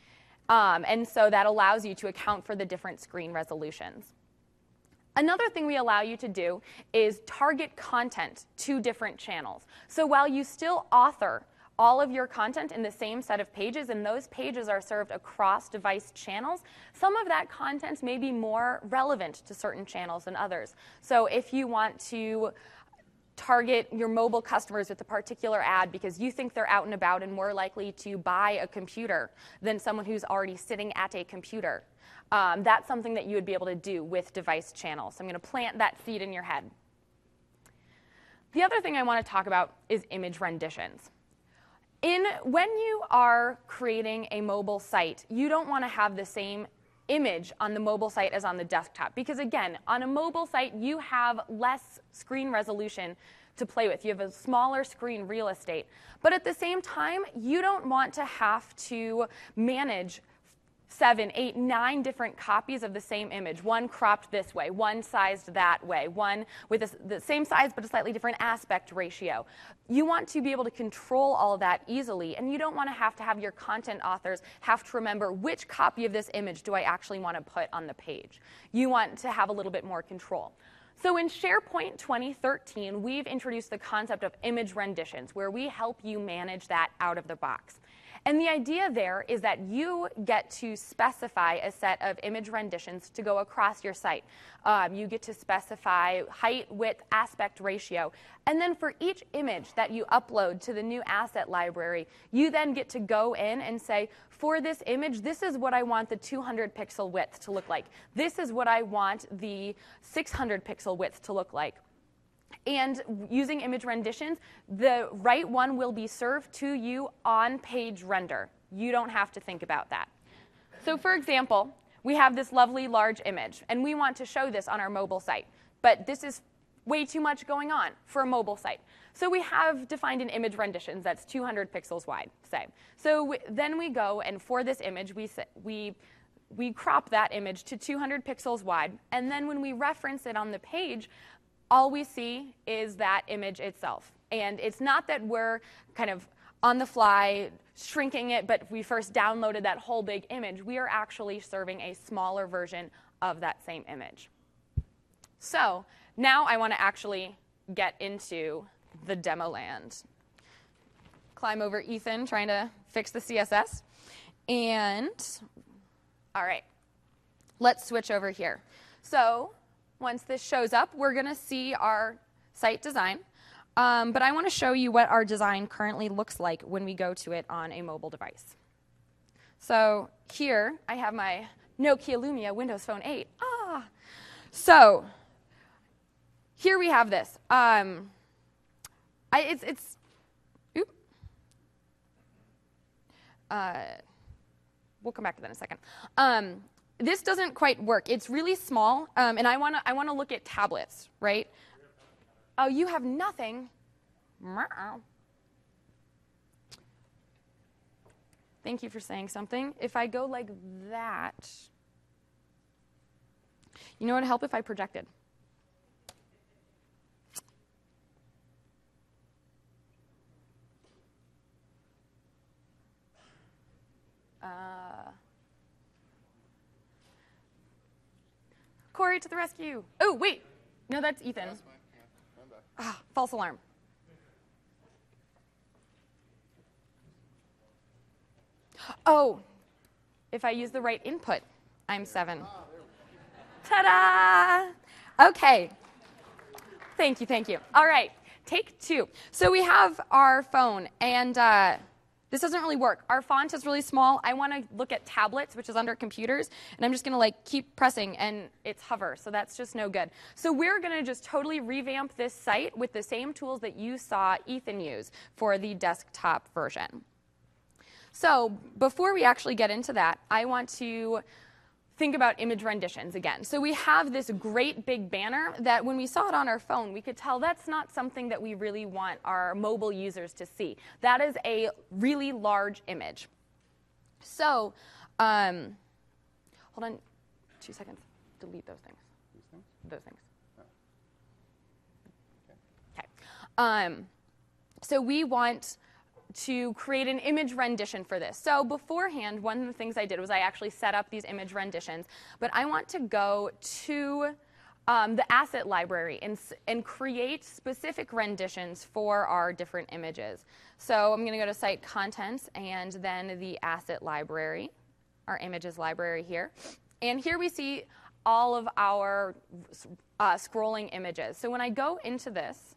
And so that allows you to account for the different screen resolutions. Another thing we allow you to do is target content to different channels. So while you still author all of your content in the same set of pages, and those pages are served across device channels, some of that content may be more relevant to certain channels than others. So if you want to target your mobile customers with a particular ad because you think they're out and about and more likely to buy a computer than someone who's already sitting at a computer, that's something that you would be able to do with device channels. So I'm going to plant that seed in your head. The other thing I want to talk about is image renditions. When you are creating a mobile site, you don't want to have the same image on the mobile site as on the desktop. Because again, on a mobile site, you have less screen resolution to play with. You have a smaller screen real estate. But at the same time, you don't want to have to manage 7, 8, 9 different copies of the same image, one cropped this way, one sized that way, one with the same size but a slightly different aspect ratio. You want to be able to control all of that easily, and you don't want to have your content authors have to remember which copy of this image do I actually want to put on the page. You want to have a little bit more control. So in SharePoint 2013, we've introduced the concept of image renditions, where we help you manage that out of the box. And the idea there is that you get to specify a set of image renditions to go across your site. You get to specify height, width, aspect ratio. And then for each image that you upload to the new asset library, you then get to go in and say, for this image, this is what I want the 200 pixel width to look like. This is what I want the 600 pixel width to look like. And using image renditions, the right one will be served to you on page render. You don't have to think about that. So for example, we have this lovely large image, and we want to show this on our mobile site. But this is way too much going on for a mobile site. So we have defined an image renditions that's 200 pixels wide, say. So then we go, and for this image, we crop that image to 200 pixels wide. And then when we reference it on the page, all we see is that image itself. And it's not that we're kind of on the fly shrinking it, but we first downloaded that whole big image. We are actually serving a smaller version of that same image. So now I want to actually get into the demo land. Climb over Ethan trying to fix the CSS. And all right, let's switch over here. So once this shows up, we're going to see our site design. But I want to show you what our design currently looks like when we go to it on a mobile device. So here I have my Nokia Lumia Windows Phone 8. So here we have this. We'll come back to that in a second. This doesn't quite work. It's really small, and I want to look at tablets, right? Oh, you have nothing. Thank you for saying something. If I go like that, you know what would help if I projected? Corey to the rescue. Oh, wait. No, that's Ethan. That's fine. Yeah, False alarm. Oh, if I use the right input, I'm 7. Ta-da! Okay. Thank you, thank you. All right, take 2. So we have our phone, and This doesn't really work. Our font is really small. I want to look at tablets, which is under computers, and I'm just going to like keep pressing, and it's hover, so that's just no good. So we're going to just totally revamp this site with the same tools that you saw Ethan use for the desktop version. So before we actually get into that, I want to think about image renditions again. So we have this great big banner that when we saw it on our phone, we could tell that's not something that we really want our mobile users to see. That is a really large image. So hold on 2 seconds. Delete those things. Those things. Okay. So we want to create an image rendition for this. So beforehand, one of the things I did was I actually set up these image renditions, but I want to go to the asset library and create specific renditions for our different images. So I'm going to go to Site Contents and then the asset library, our images library here. And here we see all of our scrolling images. So when I go into this,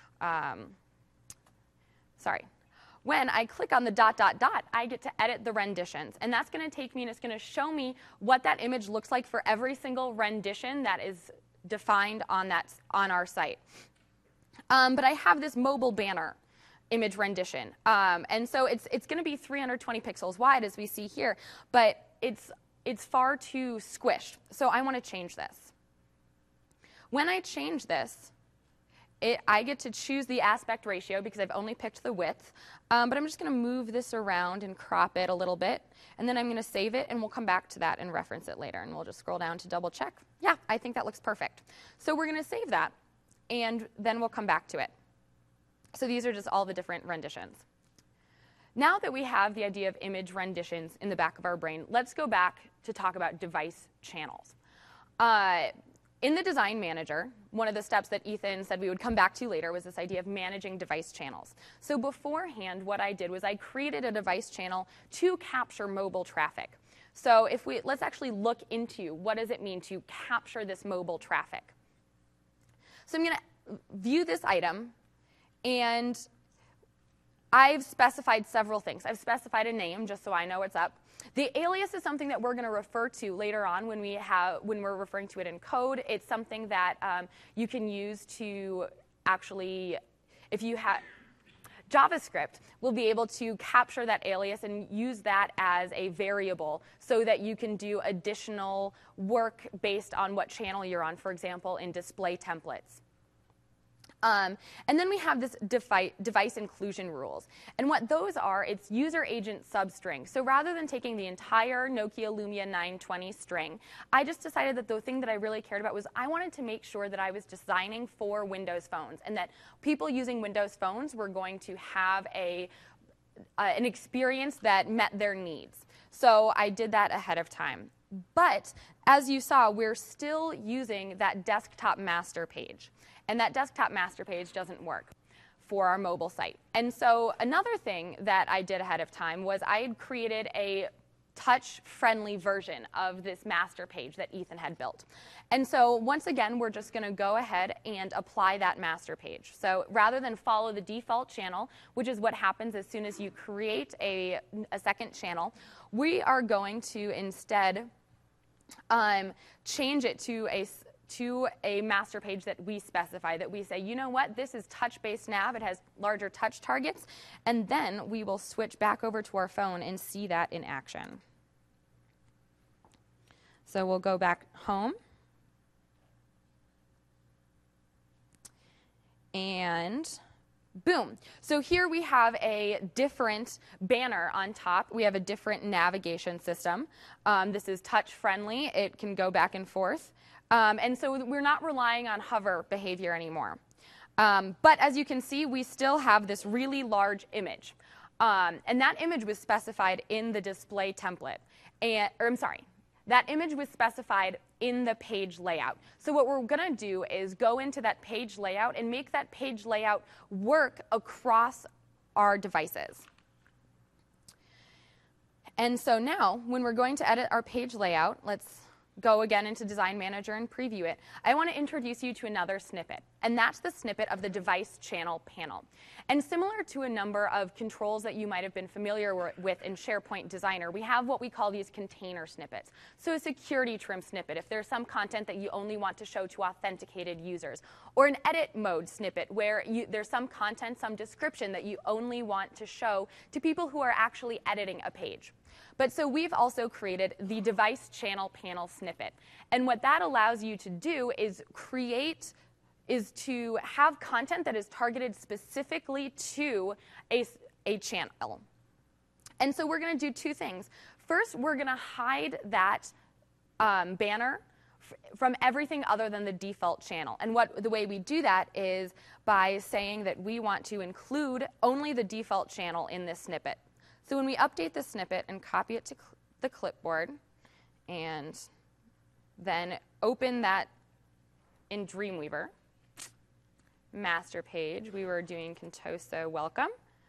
when I click on the ... I get to edit the renditions. And that's going to take me and it's going to show me what that image looks like for every single rendition that is defined on our site. But I have this mobile banner image rendition. And so it's going to be 320 pixels wide, as we see here. But it's far too squished. So I want to change this. When I change this, I get to choose the aspect ratio because I've only picked the width. But I'm just going to move this around and crop it a little bit. And then I'm going to save it, and we'll come back to that and reference it later. And we'll just scroll down to double check. Yeah, I think that looks perfect. So we're going to save that, and then we'll come back to it. So these are just all the different renditions. Now that we have the idea of image renditions in the back of our brain, let's go back to talk about device channels. In the Design Manager, one of the steps that Ethan said we would come back to later was this idea of managing device channels. So beforehand, what I did was I created a device channel to capture mobile traffic. So let's actually look into what does it mean to capture this mobile traffic. So I'm going to view this item, and I've specified several things. I've specified a name just so I know what's up. The alias is something that we're going to refer to later on when we're referring to it in code. It's something that you can use to actually, if you have JavaScript, will be able to capture that alias and use that as a variable so that you can do additional work based on what channel you're on, for example, in display templates. And then we have this device inclusion rules. And what those are, it's user agent substring. So rather than taking the entire Nokia Lumia 920 string, I just decided that the thing that I really cared about was I wanted to make sure that I was designing for Windows phones and that people using Windows phones were going to have an experience that met their needs. So I did that ahead of time. But as you saw, we're still using that desktop master page. And that desktop master page doesn't work for our mobile site. And so another thing that I did ahead of time was I had created a touch-friendly version of this master page that Ethan had built. And so once again, we're just going to go ahead and apply that master page. So rather than follow the default channel, which is what happens as soon as you create a second channel, we are going to instead change it to a master page that we specify, that we say, you know what, this is touch-based nav, it has larger touch targets, and then we will switch back over to our phone and see that in action. So we'll go back home. And boom. So here we have a different banner on top. We have a different navigation system. This is touch-friendly. It can go back and forth. And so we're not relying on hover behavior anymore. But as you can see, we still have this really large image. And that image was specified in the display template. That image was specified in the page layout. So what we're going to do is go into that page layout and make that page layout work across our devices. And so now, when we're going to edit our page layout, let's go again into Design Manager and preview it, I want to introduce you to another snippet, and that's the snippet of the device channel panel. And similar to a number of controls that you might have been familiar with in SharePoint Designer, we have what we call these container snippets. So a security trim snippet, if there's some content that you only want to show to authenticated users, or an edit mode snippet where there's some content, some description that you only want to show to people who are actually editing a page. But so we've also created the device channel panel snippet. And what that allows you to do is to have content that is targeted specifically to a channel. And so we're going to do two things. First, we're going to hide that banner from everything other than the default channel. And the way we do that is by saying that we want to include only the default channel in this snippet. So when we update the snippet and copy it to the clipboard and then open that in Dreamweaver, master page, we were doing Contoso welcome.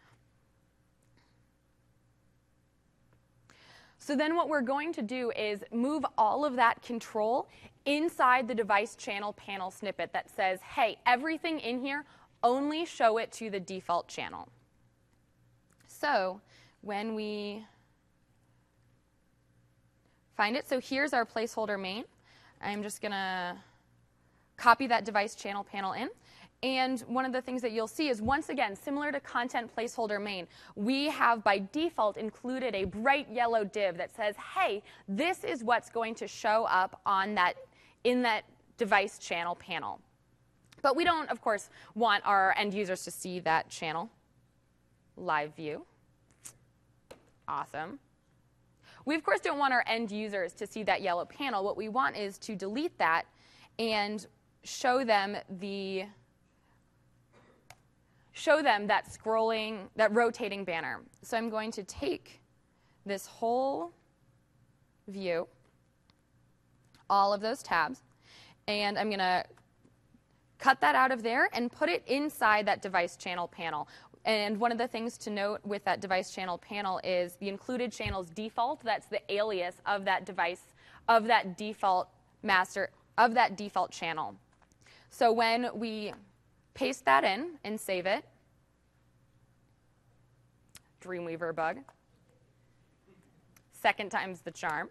So then what we're going to do is move all of that control inside the device channel panel snippet that says, hey, everything in here, only show it to the default channel. So when we find it, so here's our placeholder main. I'm just going to copy that device channel panel in. And one of the things that you'll see is, once again, similar to content placeholder main, we have by default included a bright yellow div that says, hey, this is what's going to show up in that device channel panel. But we don't, of course, want our end users to see that channel. Live view. Awesome. We, of course, don't want our end users to see that yellow panel. What we want is to delete that and show them that rotating banner. So I'm going to take this whole view, all of those tabs, and I'm going to cut that out of there and put it inside that device channel panel. And one of the things to note with that device channel panel is the included channel's default. That's the alias of that device, of that default master, of that default channel. So when we paste that in and save it, Dreamweaver bug, second time's the charm.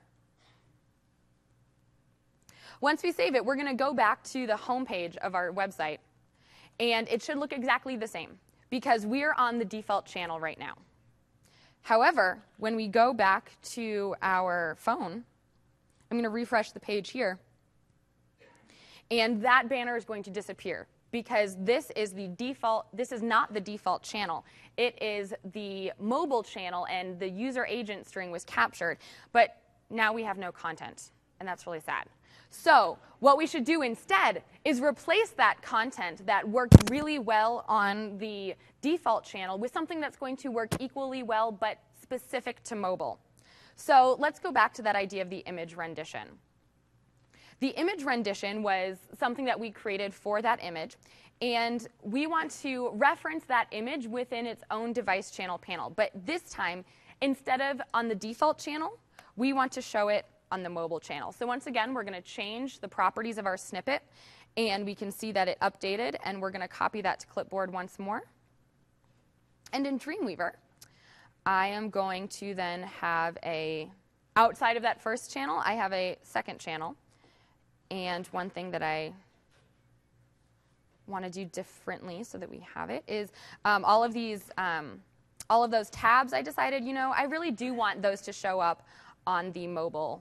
Once we save it, we're going to go back to the home page of our website, and it should look exactly the same, because we're on the default channel right now. However, when we go back to our phone, I'm going to refresh the page here, and that banner is going to disappear, because this is not the default channel. It is the mobile channel, and the user agent string was captured, but now we have no content, and that's really sad. So what we should do instead is replace that content that worked really well on the default channel with something that's going to work equally well but specific to mobile. So let's go back to that idea of the image rendition. The image rendition was something that we created for that image, and we want to reference that image within its own device channel panel. But this time, instead of on the default channel, we want to show it on the mobile channel. So once again, we're going to change the properties of our snippet, and we can see that it updated, and we're going to copy that to clipboard once more. And in Dreamweaver, I am going to then have outside of that first channel, I have a second channel. And one thing that I want to do differently so that we have it is all of those tabs, I decided, I really do want those to show up on the mobile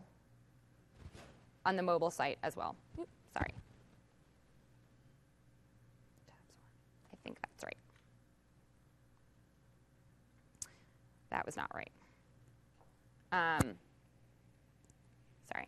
site as well. Oops, sorry. I think that's right. That was not right. Sorry.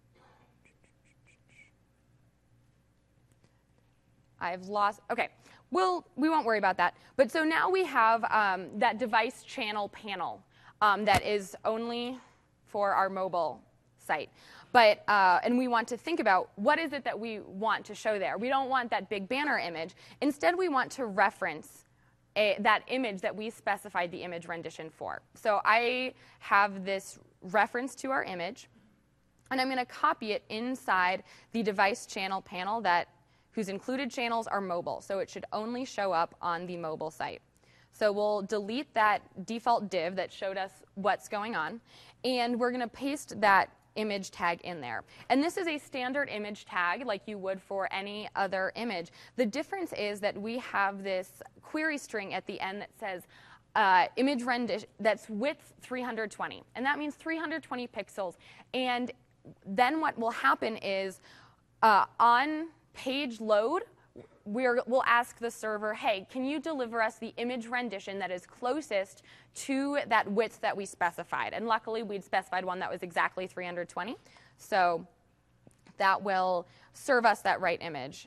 I've lost, okay. We won't worry about that. But so now we have that device channel panel that is only for our mobile site. But, and we want to think about what is it that we want to show there. We don't want that big banner image. Instead, we want to reference that image that we specified the image rendition for. So I have this reference to our image. And I'm going to copy it inside the device channel panel whose included channels are mobile. So it should only show up on the mobile site. So we'll delete that default div that showed us what's going on. And we're going to paste that image tag in there. And this is a standard image tag like you would for any other image. The difference is that we have this query string at the end that says image rendition that's width 320. And that means 320 pixels. And then what will happen is on page load, we'll ask the server, hey, can you deliver us the image rendition that is closest to that width that we specified? And luckily, we'd specified one that was exactly 320. So that will serve us that right image.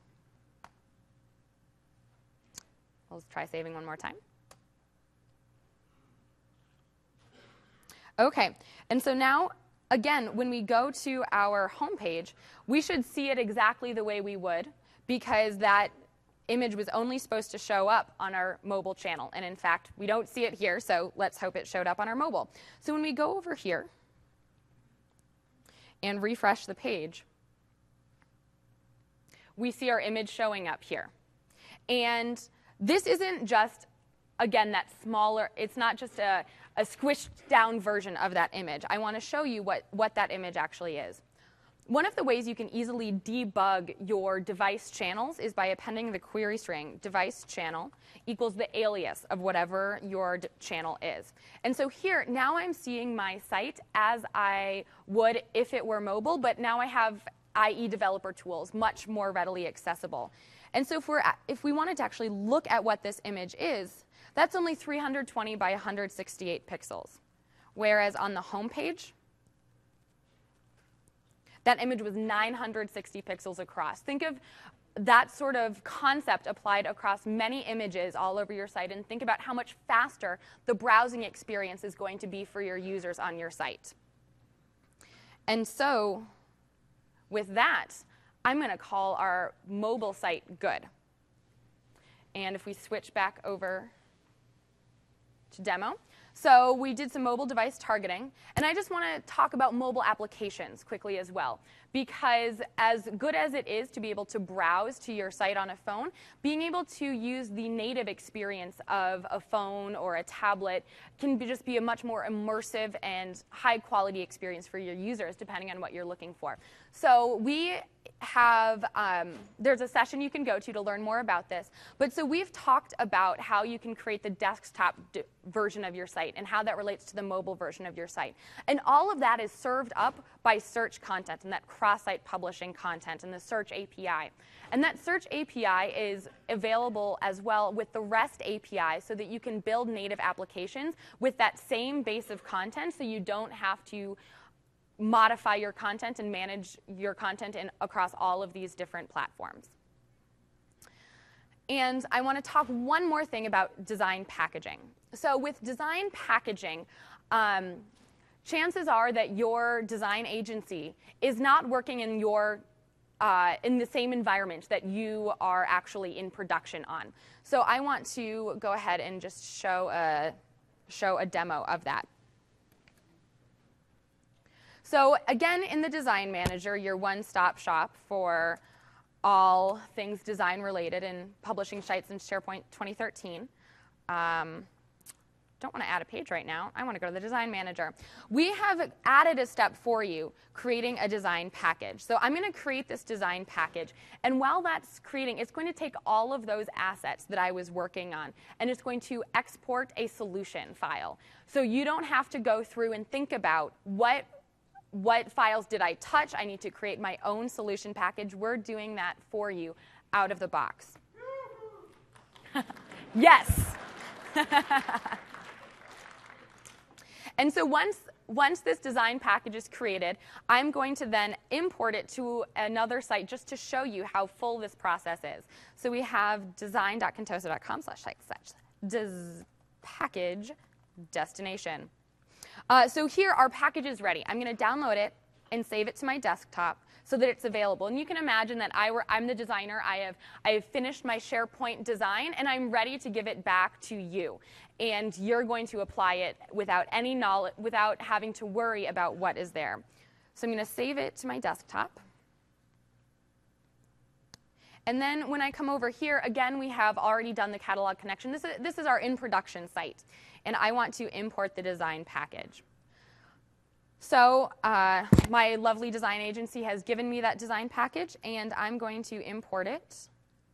Let's try saving one more time. OK, and so now, again, when we go to our home page, we should see it exactly the way we would, because that image was only supposed to show up on our mobile channel. And in fact, we don't see it here, so let's hope it showed up on our mobile. So when we go over here and refresh the page, we see our image showing up here. And this isn't just, again, that smaller, it's not just a squished down version of that image. I want to show you what that image actually is. One of the ways you can easily debug your device channels is by appending the query string device channel equals the alias of whatever your channel is. And so here, now I'm seeing my site as I would if it were mobile, but now I have IE developer tools much more readily accessible. And so if we wanted to actually look at what this image is, that's only 320 by 168 pixels. Whereas on the home page, that image was 960 pixels across. Think of that sort of concept applied across many images all over your site, and think about how much faster the browsing experience is going to be for your users on your site. And so with that, I'm going to call our mobile site good. And if we switch back over to demo, so we did some mobile device targeting. And I just want to talk about mobile applications quickly as well. Because as good as it is to be able to browse to your site on a phone, being able to use the native experience of a phone or a tablet can just be a much more immersive and high-quality experience for your users, depending on what you're looking for. So we have, there's a session you can go to learn more about this. But so we've talked about how you can create the desktop version of your site and how that relates to the mobile version of your site. And all of that is served up by search content and that cross-site publishing content and the search API. And that search API is available as well with the REST API so that you can build native applications with that same base of content so you don't have to modify your content and manage your content across all of these different platforms. And I want to talk one more thing about design packaging. So with design packaging, chances are that your design agency is not working in the same environment that you are actually in production on. So I want to go ahead and just show a demo of that. So again, in the Design Manager, your one-stop shop for all things design related in publishing sites in SharePoint 2013. Don't want to add a page right now. I want to go to the Design Manager. We have added a step for you, creating a design package. So I'm going to create this design package. And while that's creating, it's going to take all of those assets that I was working on, and it's going to export a solution file. So you don't have to go through and think about what files did I touch. I need to create my own solution package. We're doing that for you out of the box. Yes. And so once this design package is created, I'm going to then import it to another site just to show you how full this process is. So we have design.contoso.com/package destination. So here, our package is ready. I'm going to download it and save it to my desktop so that it's available. And you can imagine that I'm the designer. I have finished my SharePoint design, and I'm ready to give it back to you. And you're going to apply it without any knowledge, without having to worry about what is there. So I'm going to save it to my desktop. And then when I come over here, again, we have already done the catalog connection. This is our in-production site, and I want to import the design package. So my lovely design agency has given me that design package, and I'm going to import it.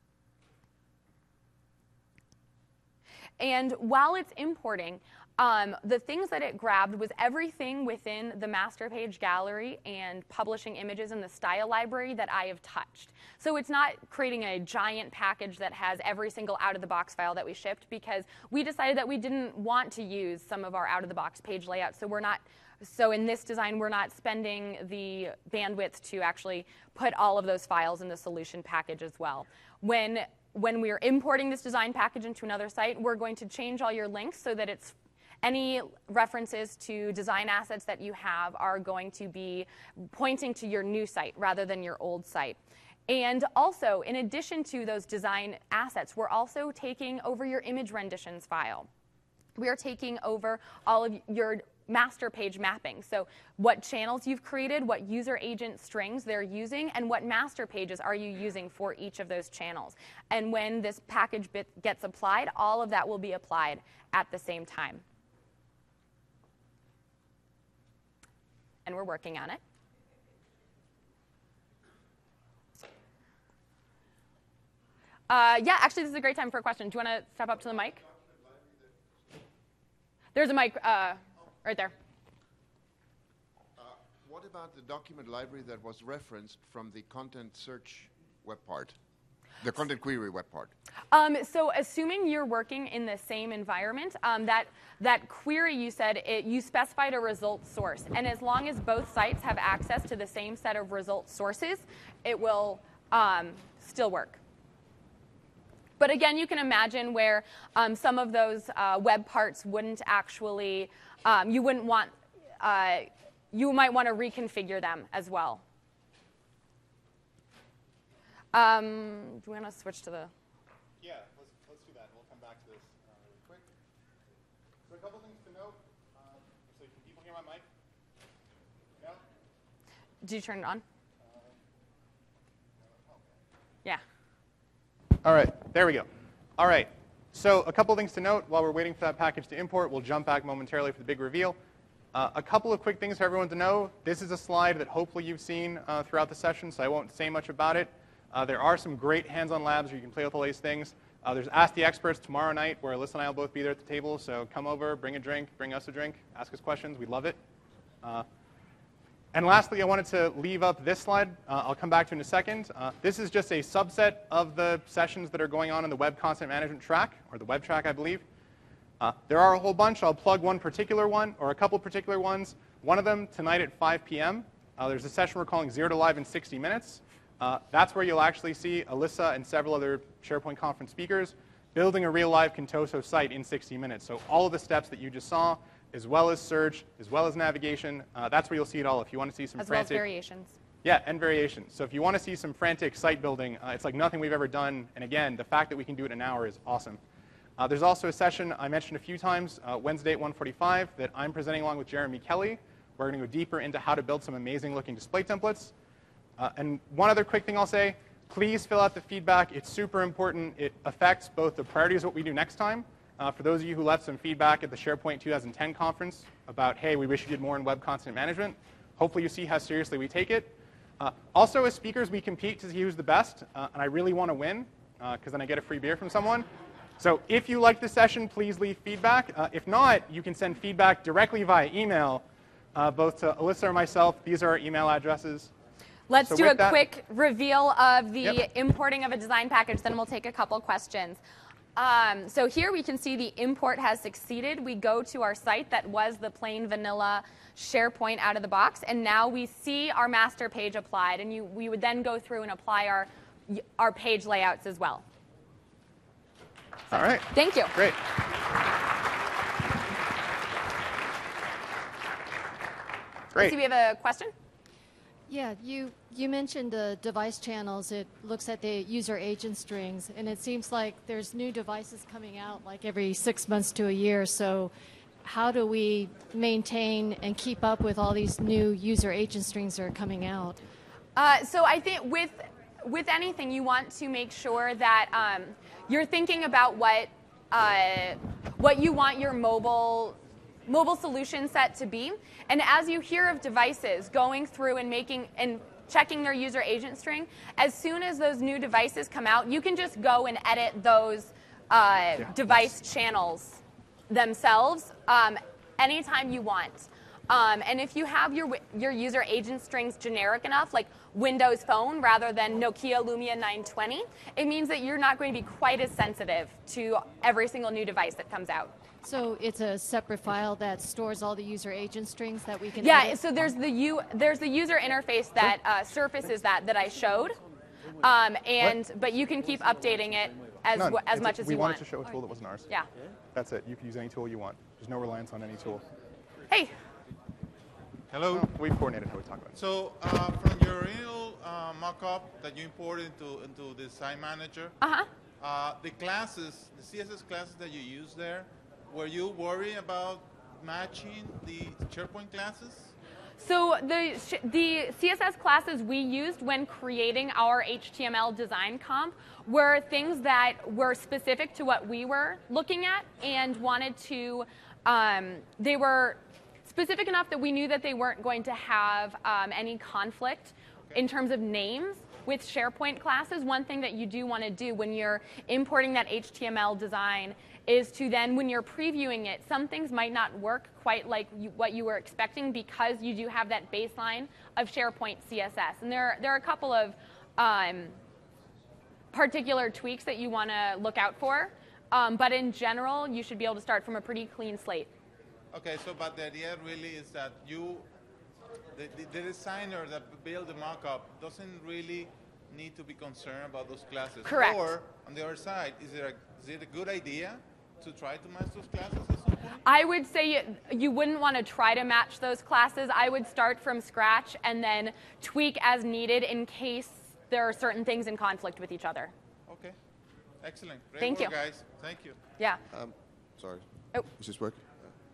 And while it's importing, the things that it grabbed was everything within the master page gallery and publishing images in the style library that I have touched. So it's not creating a giant package that has every single out-of-the-box file that we shipped, because we decided that we didn't want to use some of our out-of-the-box page layouts. So in this design, we're not spending the bandwidth to actually put all of those files in the solution package as well. When we're importing this design package into another site, we're going to change all your links so that it's any references to design assets that you have are going to be pointing to your new site rather than your old site. And also, in addition to those design assets, we're also taking over your image renditions file. We are taking over all of your master page mapping. So what channels you've created, what user agent strings they're using, and what master pages are you using for each of those channels. And when this package bit gets applied, all of that will be applied at the same time. And we're working on it. Yeah, actually, this is a great time for a question. Do you want to step up to the mic? There's a mic right there. What about the document library that was referenced from the content search web part? The content query web part. So assuming you're working in the same environment, that query you said, you specified a result source. And as long as both sites have access to the same set of result sources, it will still work. But again, you can imagine where some of those web parts wouldn't actually, you might want to reconfigure them as well. Do we want to switch to the? Yeah, let's do that. We'll come back to this really quick. So a couple things to note. So can people hear my mic? No? Did you turn it on? Yeah. All right, there we go. All right, so a couple things to note while we're waiting for that package to import. We'll jump back momentarily for the big reveal. A couple of quick things for everyone to know. This is a slide that hopefully you've seen throughout the session, so I won't say much about it. There are some great hands-on labs where you can play with all these things. There's Ask the Experts tomorrow night, where Alyssa and I will both be there at the table. So come over, bring a drink, bring us a drink, ask us questions. We love it. And lastly, I wanted to leave up this slide. I'll come back to in a second. This is just a subset of the sessions that are going on in the Web Content Management track, or the Web track, I believe. There are a whole bunch. I'll plug one particular one, or a couple particular ones. One of them tonight at 5 p.m. There's a session we're calling 0 to Live in 60 Minutes. That's where you'll actually see Alyssa and several other SharePoint conference speakers building a real live Contoso site in 60 minutes. So all of the steps that you just saw, as well as search, as well as navigation, that's where you'll see it all. If you want to see some frantic, as well as variations. Yeah, and variations. So if you want to see some frantic site building, it's like nothing we've ever done. And again, the fact that we can do it in an hour is awesome. There's also a session I mentioned a few times, Wednesday at 1:45, that I'm presenting along with Jeremy Kelly. We're going to go deeper into how to build some amazing looking display templates. And one other quick thing I'll say, please fill out the feedback. It's super important. It affects both the priorities of what we do next time. For those of you who left some feedback at the SharePoint 2010 conference about, hey, we wish you did more in web content management, hopefully you see how seriously we take it. Also, as speakers, we compete to see who's the best. And I really want to win, because then I get a free beer from someone. So if you like this session, please leave feedback. If not, you can send feedback directly via email, both to Alyssa or myself. These are our email addresses. Let's do a quick reveal of the importing of a design package, then we'll take a couple questions. So here we can see the import has succeeded. We go to our site that was the plain vanilla SharePoint out of the box, and now we see our master page applied, and we would then go through and apply our page layouts as well. So, all right. Thank you. Great. Great. So we have a question? Yeah, you mentioned the device channels. It looks at the user agent strings, and it seems like there's new devices coming out like every 6 months to a year. So how do we maintain and keep up with all these new user agent strings that are coming out? So I think with anything, you want to make sure that you're thinking about what you want your mobile solution set to be. And as you hear of devices going through and checking their user agent string, as soon as those new devices come out, you can just go and edit those device channels themselves anytime you want. And if you have your user agent strings generic enough, like Windows Phone rather than Nokia Lumia 920, it means that you're not going to be quite as sensitive to every single new device that comes out. So it's a separate file that stores all the user agent strings that we can Yeah, edit? so there's the user interface that surfaces that I showed, but you can keep updating it as much as you want. We wanted to show a tool that wasn't ours. Yeah. That's it. You can use any tool you want. There's no reliance on any tool. Hey. Hello. No, we've coordinated how we talk about it. So from your real mock-up that you imported into the Site Manager, the classes, the CSS classes that you use there, were you worried about matching the SharePoint classes? So the CSS classes we used when creating our HTML design comp were things that were specific to what we were looking at and wanted to, they were specific enough that we knew that they weren't going to have any conflict in terms of names with SharePoint classes. One thing that you do want to do when you're importing that HTML design is to then, when you're previewing it, some things might not work quite like what you were expecting because you do have that baseline of SharePoint CSS. And there are a couple of particular tweaks that you want to look out for. But in general, you should be able to start from a pretty clean slate. Okay, so but the idea really is that the designer that built the mock-up doesn't really need to be concerned about those classes. Correct. Or on the other side, is it a good idea to try to match those classes at some point? I would say you wouldn't want to try to match those classes. I would start from scratch and then tweak as needed in case there are certain things in conflict with each other. Okay, excellent. Great Thank work, you. guys. Thank you. Yeah. Sorry. Oh. Is this working?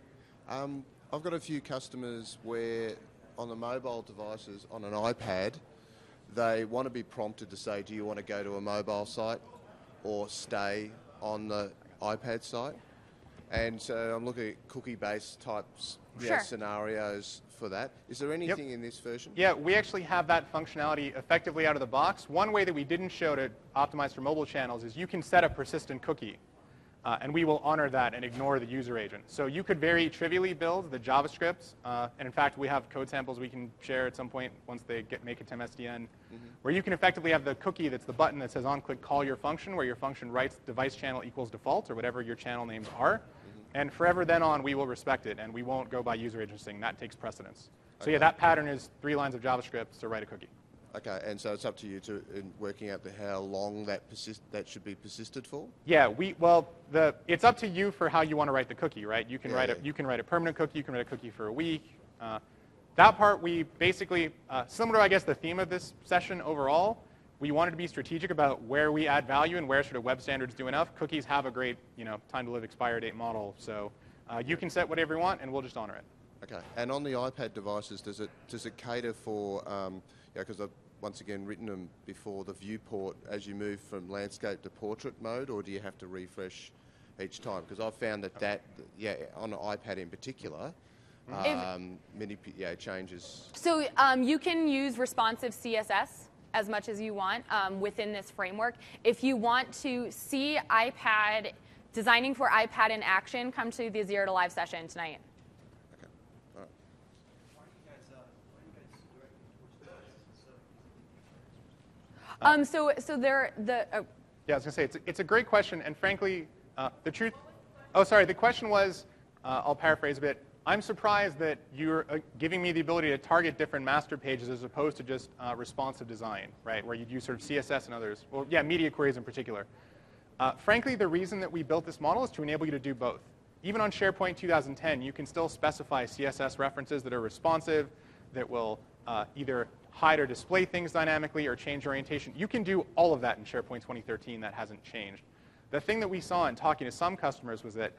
I've got a few customers where on the mobile devices, on an iPad, they want to be prompted to say, do you want to go to a mobile site or stay on the iPad site? And so I'm looking at cookie-based types Sure. scenarios for that. Is there anything in this version? Yeah, we actually have that functionality effectively out of the box. One way that we didn't show to optimize for mobile channels is you can set a persistent cookie, and we will honor that and ignore the user agent. So you could very trivially build the JavaScript, and in fact, we have code samples we can share at some point once they make it to MSDN, where you can effectively have the cookie that's the button that says on-click call your function, where your function writes device channel equals default, or whatever your channel names are. And forever then on, we will respect it, and we won't go by user agenting. That takes precedence. So yeah, that pattern is 3 lines of JavaScript to write a cookie. Okay, and so it's up to you to in working out how long that should be persisted for? Yeah, it's up to you for how you want to write the cookie, right? You can write a permanent cookie. You can write a cookie for a week. That part we basically similar to, I guess, the theme of this session overall. We wanted to be strategic about where we add value and where sort of web standards do enough. Cookies have a great, time to live expire date model, so you can set whatever you want, and we'll just honor it. Okay, and on the iPad devices, does it cater for? Because I've once again written them before, the viewport as you move from landscape to portrait mode, or do you have to refresh each time? Because I've found that on an iPad in particular, changes. So you can use responsive CSS as much as you want within this framework. If you want to see designing for iPad in action, come to the 0 to Live session tonight. Okay, all right. Yeah, I was going to say, it's a great question, and frankly, the question was, I'll paraphrase a bit, I'm surprised that you're giving me the ability to target different master pages as opposed to just responsive design, right, where you'd use sort of CSS and others. Well, yeah, media queries in particular. Frankly, the reason that we built this model is to enable you to do both. Even on SharePoint 2010, you can still specify CSS references that are responsive, that will either hide or display things dynamically or change orientation. You can do all of that in SharePoint 2013. That hasn't changed. The thing that we saw in talking to some customers was that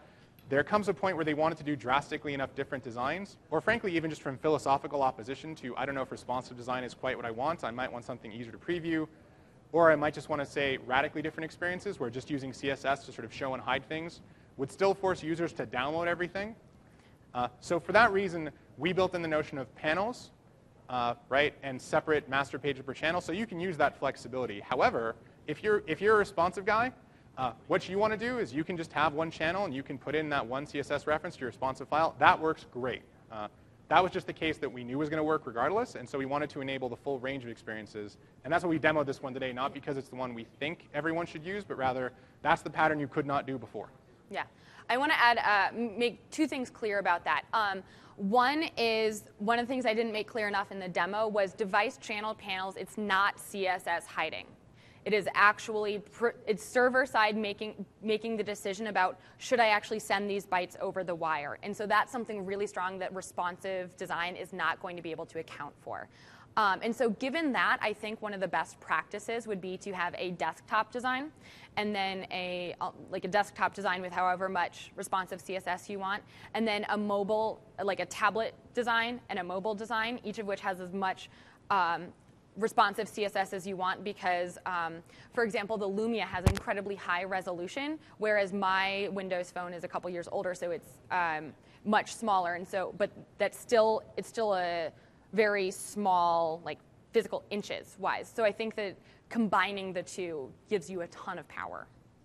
there comes a point where they wanted to do drastically enough different designs, or frankly, even just from philosophical opposition to, I don't know if responsive design is quite what I want. I might want something easier to preview, or I might just want to say radically different experiences where just using CSS to sort of show and hide things would still force users to download everything. So for that reason, we built in the notion of panels, right, and separate master pages per channel, so you can use that flexibility. However, if you're a responsive guy, what you want to do is you can just have one channel and you can put in that one CSS reference to your responsive file. That works great. That was just the case that we knew was going to work regardless, and so we wanted to enable the full range of experiences. And that's why we demoed this one today, not because it's the one we think everyone should use, but rather that's the pattern you could not do before. Yeah. I want to add, make two things clear about that. One is, one of the things I didn't make clear enough in the demo was device channel panels, it's not CSS hiding. It is actually, it's server side making the decision about should I actually send these bytes over the wire. And so that's something really strong that responsive design is not going to be able to account for. And so given that, I think one of the best practices would be to have a desktop design and then like a desktop design with however much responsive CSS you want, and then a mobile, like a tablet design and a mobile design, each of which has as much responsive CSS as you want because, for example, the Lumia has incredibly high resolution, whereas my Windows phone is a couple years older, so it's much smaller. And so, but it's still a very small, like physical inches wise. So I think that combining the two gives you a ton of power.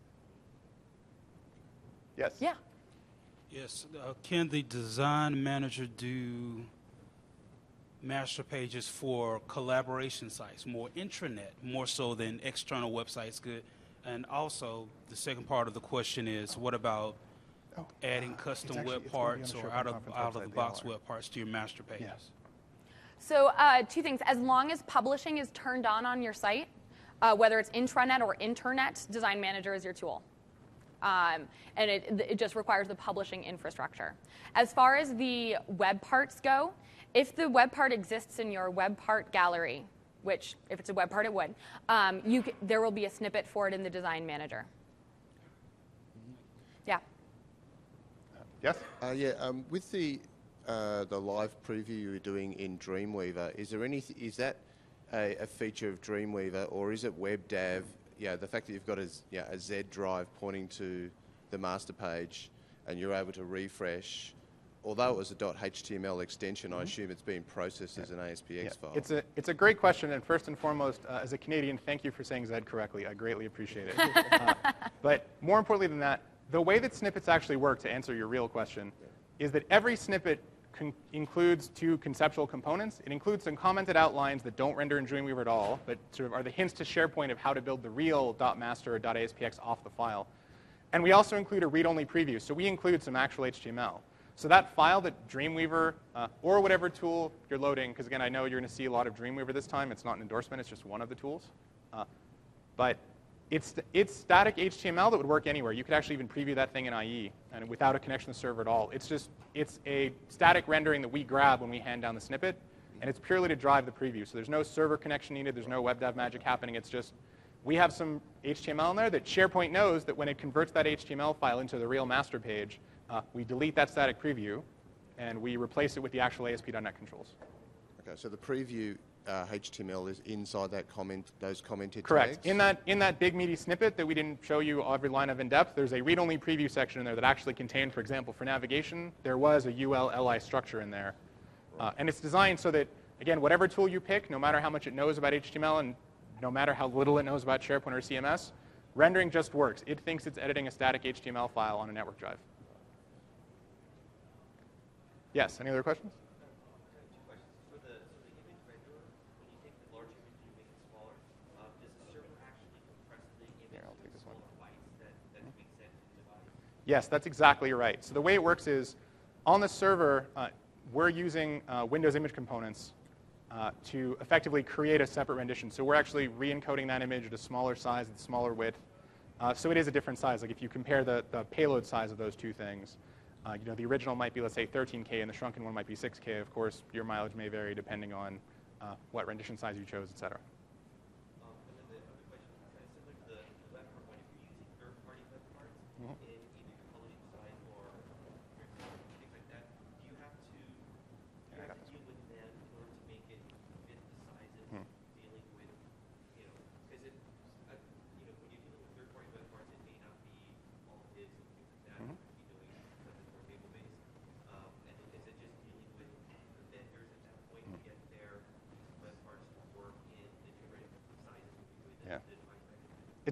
Yes? Yeah. Yes. Can the design manager do master pages for collaboration sites, more intranet, more so than external websites? Good. And also, the second part of the question is, what about adding custom web parts or out-of-the-box web parts to your master pages? Yes. So two things. As long as publishing is turned on your site, whether it's intranet or internet, Design Manager is your tool. And it just requires the publishing infrastructure. As far as the web parts go, if the web part exists in your web part gallery, which if it's a web part it would, there will be a snippet for it in the Design Manager. Yeah. Yes? With the live preview you're doing in Dreamweaver, is that a feature of Dreamweaver, or is it WebDAV? Yeah, the fact that you've got a Z drive pointing to the master page, and you're able to refresh. Although it was a .html extension, I assume it's being processed as an ASPX file. It's a great question, and first and foremost, as a Canadian, thank you for saying Z correctly. I greatly appreciate it. But more importantly than that, the way that snippets actually work, to answer your real question, is that every snippet includes two conceptual components. It includes some commented outlines that don't render in Dreamweaver at all, but sort of are the hints to SharePoint of how to build the real .master or .aspx off the file. And we also include a read-only preview, so we include some actual HTML. So that file that Dreamweaver, or whatever tool you're loading, because again, I know you're going to see a lot of Dreamweaver this time. It's not an endorsement. It's just one of the tools. But it's static HTML that would work anywhere. You could actually even preview that thing in IE and without a connection to the server at all. It's a static rendering that we grab when we hand down the snippet, and it's purely to drive the preview. So there's no server connection needed. There's no WebDAV magic happening. It's just we have some HTML in there that SharePoint knows that when it converts that HTML file into the real master page, we delete that static preview, and we replace it with the actual ASP.NET controls. Okay, so the preview HTML is inside that those commented Correct. tags? In that big meaty snippet that we didn't show you every line of in depth, there's a read-only preview section in there that actually contained, for example, for navigation, there was a UL-LI structure in there. And it's designed so that, again, whatever tool you pick, no matter how much it knows about HTML and no matter how little it knows about SharePoint or CMS, rendering just works. It thinks it's editing a static HTML file on a network drive. Yes, any other questions? Two questions. For the image renderer, when you take the large image and you make it smaller, does the server actually compress the image to smaller bytes that make sense to the device? Yes, that's exactly right. So the way it works is, on the server, we're using Windows image components to effectively create a separate rendition. So we're actually re-encoding that image at a smaller size, at a smaller width. So it is a different size. Like if you compare the payload size of those two things, the original might be, let's say, 13K, and the shrunken one might be 6K. Of course, your mileage may vary depending on what rendition size you chose, et cetera. And then the other question is kind of similar to the web part. When if you're using third-party web parts in either your holiday design or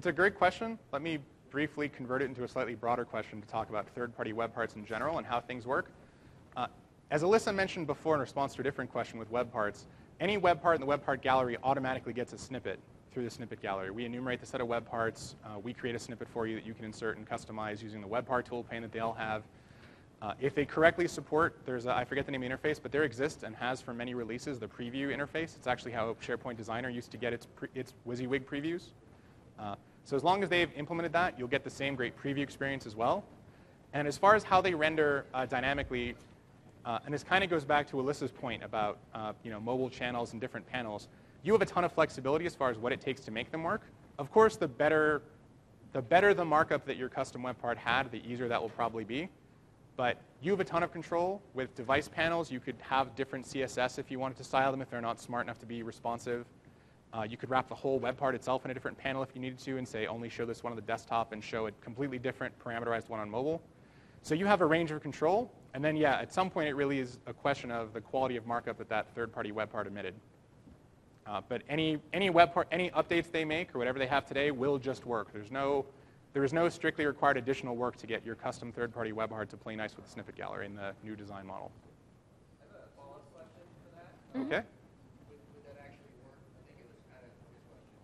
It's a great question. Let me briefly convert it into a slightly broader question to talk about third-party web parts in general and how things work. As Alyssa mentioned before in response to a different question with web parts, any web part in the web part gallery automatically gets a snippet through the snippet gallery. We enumerate the set of web parts. We create a snippet for you that you can insert and customize using the web part toolpane that they all have. If they correctly support, I forget the name of the interface, but there exists and has for many releases the preview interface. It's actually how SharePoint Designer used to get its WYSIWYG previews. So as long as they've implemented that, you'll get the same great preview experience as well. And as far as how they render dynamically, and this kind of goes back to Alyssa's point about mobile channels and different panels, you have a ton of flexibility as far as what it takes to make them work. Of course, the better the markup that your custom web part had, the easier that will probably be. But you have a ton of control. With device panels, you could have different CSS if you wanted to style them if they're not smart enough to be responsive. You could wrap the whole web part itself in a different panel if you needed to and say only show this one on the desktop and show a completely different parameterized one on mobile. So you have a range of control. And then, yeah, at some point it really is a question of the quality of markup that third-party web part emitted. But any web part, any updates they make or whatever they have today will just work. There is no strictly required additional work to get your custom third-party web part to play nice with the snippet gallery in the new design model. I have a follow-up question for that. Okay. Would that actually work? I think it was kind of his question.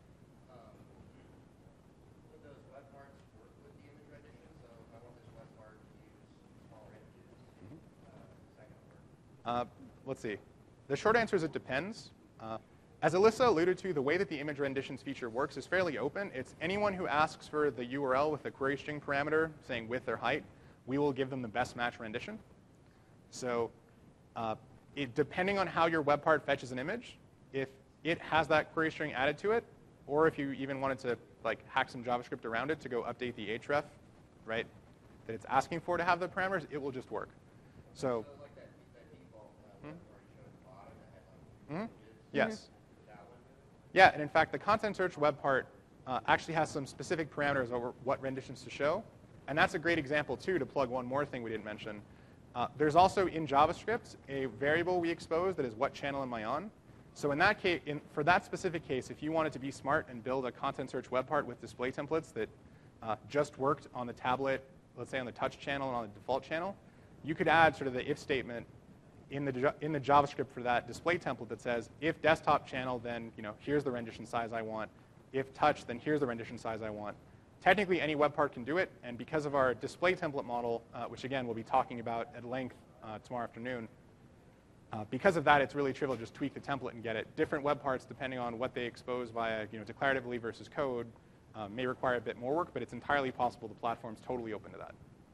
Would those web parts work with the image rendition? So if I want this web part to use smaller images, is that going to work? Let's see. The short answer is it depends. As Alyssa alluded to, the way that the image renditions feature works is fairly open. It's anyone who asks for the URL with the query string parameter saying width or height, we will give them the best match rendition. So depending on how your web part fetches an image, if it has that query string added to it, or if you even wanted to hack some JavaScript around it to go update the href, right, that it's asking for to have the parameters, it will just work. So like that default where you showed at the bottom that had yes. Yeah, and in fact, the content search web part actually has some specific parameters over what renditions to show. And that's a great example, too, to plug one more thing we didn't mention. There's also in JavaScript a variable we expose that is what channel am I on. So in that case, for that specific case, if you wanted to be smart and build a content search web part with display templates that just worked on the tablet, let's say on the touch channel and on the default channel, you could add sort of the if statement in the JavaScript for that display template that says, if desktop channel, then here's the rendition size I want. If touch, then here's the rendition size I want. Technically, any web part can do it, and because of our display template model, which again we'll be talking about at length tomorrow afternoon, because of that, it's really trivial to just tweak the template and get it. Different web parts, depending on what they expose via declaratively versus code, may require a bit more work, but it's entirely possible. The platform's totally open to that.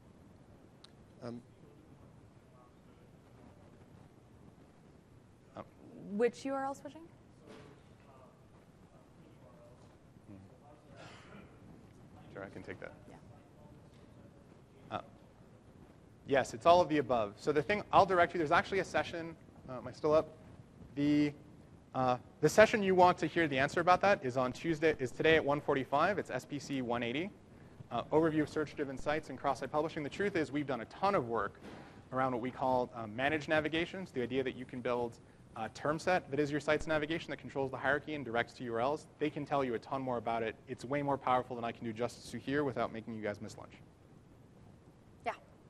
Which URL switching? Sure, I can take that. Yeah. Yes, it's all of the above. So the thing, I'll direct you, there's actually a session, am I still up? The session you want to hear the answer about that is on Tuesday, is today at 1:45. It's SPC 180. Overview of search-driven sites and cross-site publishing. The truth is we've done a ton of work around what we call managed navigations, the idea that you can build a term set that is your site's navigation that controls the hierarchy and directs to URLs. They can tell you a ton more about it. It's way more powerful than I can do justice to here without making you guys miss lunch. Yeah.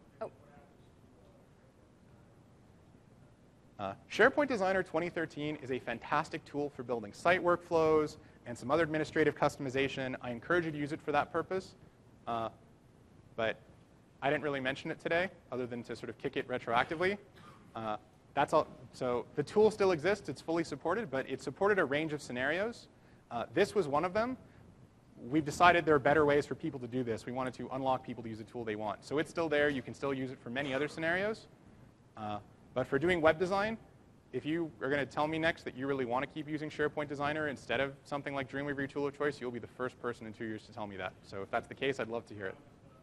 Oh. SharePoint Designer 2013 is a fantastic tool for building site workflows and some other administrative customization. I encourage you to use it for that purpose. But I didn't really mention it today other than to sort of kick it retroactively. That's all. So the tool still exists. It's fully supported, but it supported a range of scenarios. This was one of them. We've decided there are better ways for people to do this. We wanted to unlock people to use the tool they want. So it's still there. You can still use it for many other scenarios. But for doing web design, if you are going to tell me next that you really want to keep using SharePoint Designer instead of something like Dreamweaver your tool of choice, you'll be the first person in 2 years to tell me that. So if that's the case, I'd love to hear it.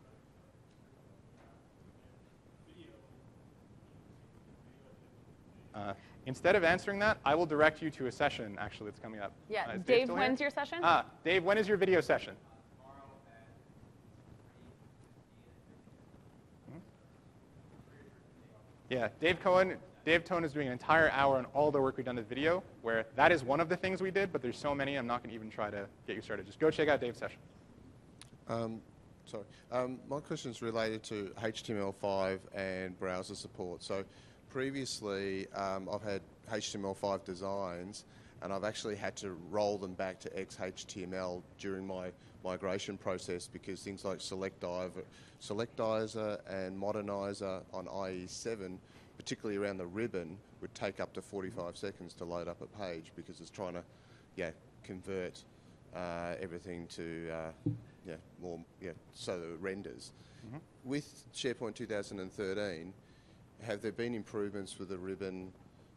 Instead of answering that, I will direct you to a session, actually, that's coming up. Yeah, Is Dave, still when's here? your session? Dave, when is your video session? Yeah, Dave Tone is doing an entire hour on all the work we've done with video, where that is one of the things we did, but there's so many, I'm not going to even try to get you started. Just go check out Dave's session. Sorry. My question is related to HTML5 and browser support. So previously, I've had HTML5 designs, and I've actually had to roll them back to XHTML during my migration process because things like Selectizer and Modernizer on IE7, particularly around the ribbon, would take up to 45 seconds to load up a page because it's trying to, convert everything to, so that it renders. Mm-hmm. With SharePoint 2013, have there been improvements with the ribbon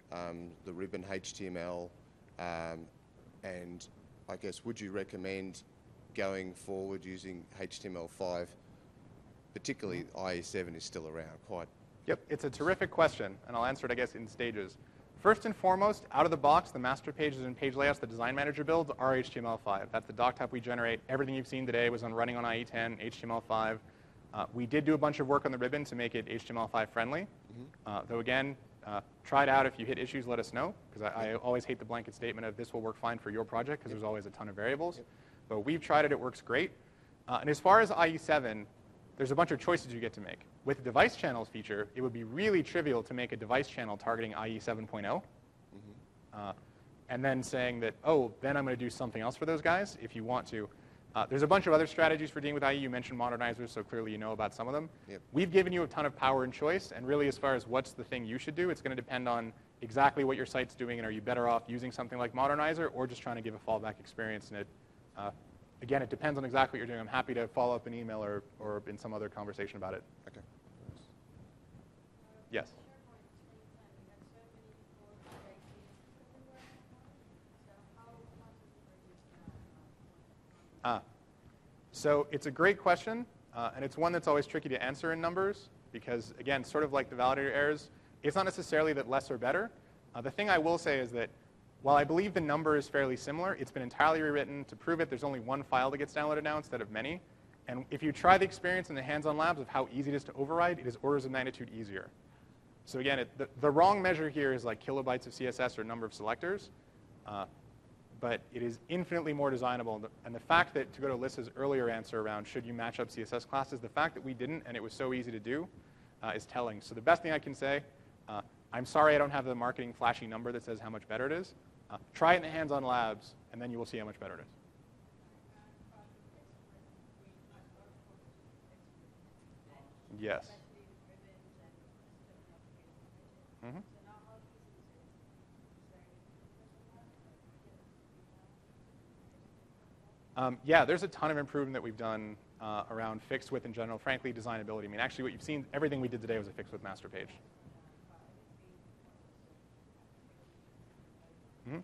HTML, and I guess would you recommend going forward using HTML5, particularly IE7 is still around quite? Yep, it's a terrific question, and I'll answer it, I guess, in stages. First and foremost, out of the box, the master pages and page layouts the Design Manager builds are HTML5. That's the doc type we generate. Everything you've seen today was running on IE10, HTML5. We did do a bunch of work on the ribbon to make it HTML5 friendly. Though again, try it out. If you hit issues, let us know, because I always hate the blanket statement of this will work fine for your project, because there's always a ton of variables. But we've tried it. It works great. And as far as IE7, there's a bunch of choices you get to make. With the device channels feature, it would be really trivial to make a device channel targeting IE 7.0. And then saying that, oh, then I'm going to do something else for those guys if you want to. There's a bunch of other strategies for dealing with IE. You mentioned modernizers, so clearly you know about some of them. Yep. We've given you a ton of power and choice, and really as far as what's the thing you should do, it's going to depend on exactly what your site's doing, and are you better off using something like Modernizer or just trying to give a fallback experience. And again, it depends on exactly what you're doing. I'm happy to follow up in email or in some other conversation about it. Okay. Yes? So it's a great question, and it's one that's always tricky to answer in numbers because, again, sort of like the validator errors, it's not necessarily that less or better. The thing I will say is that while I believe the number is fairly similar, it's been entirely rewritten. To prove it, there's only one file that gets downloaded now instead of many. And if you try the experience in the hands-on labs of how easy it is to override, it is orders of magnitude easier. So again, the wrong measure here is like kilobytes of CSS or number of selectors. But it is infinitely more designable. And the fact that, to go to Alyssa's earlier answer around should you match up CSS classes, the fact that we didn't and it was so easy to do is telling. So the best thing I can say, I'm sorry I don't have the marketing flashy number that says how much better it is. Try it in the hands-on labs, and then you will see how much better it is. Yes. Mm-hmm. Yeah, there's a ton of improvement that we've done around fixed width in general, frankly, designability. I mean, actually, what you've seen, everything we did today was a fixed width master page. Mm-hmm.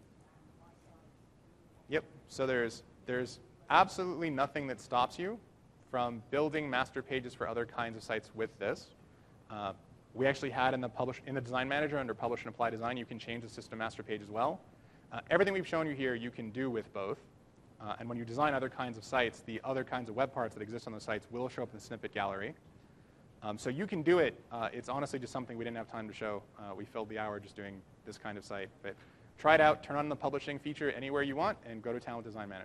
Yep, so there's absolutely nothing that stops you from building master pages for other kinds of sites with this. We actually had in the Design Manager under Publish and Apply Design, you can change the system master page as well. Everything we've shown you here, you can do with both. And when you design other kinds of sites, the other kinds of web parts that exist on those sites will show up in the snippet gallery. So you can do it. It's honestly just something we didn't have time to show. We filled the hour just doing this kind of site. But try it out, turn on the publishing feature anywhere you want, and go to Talent Design Manager.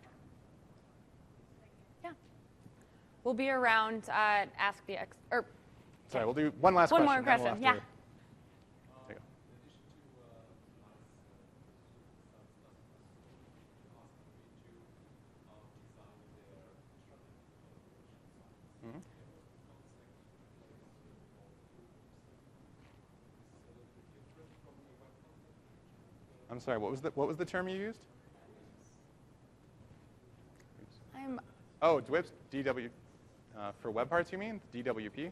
Yeah. We'll be around Ask the Expert. Sorry, we'll do one last question. One more question, yeah. I'm sorry, what was the term you used? Oh, DWIPs, DW, for web parts you mean? DWP?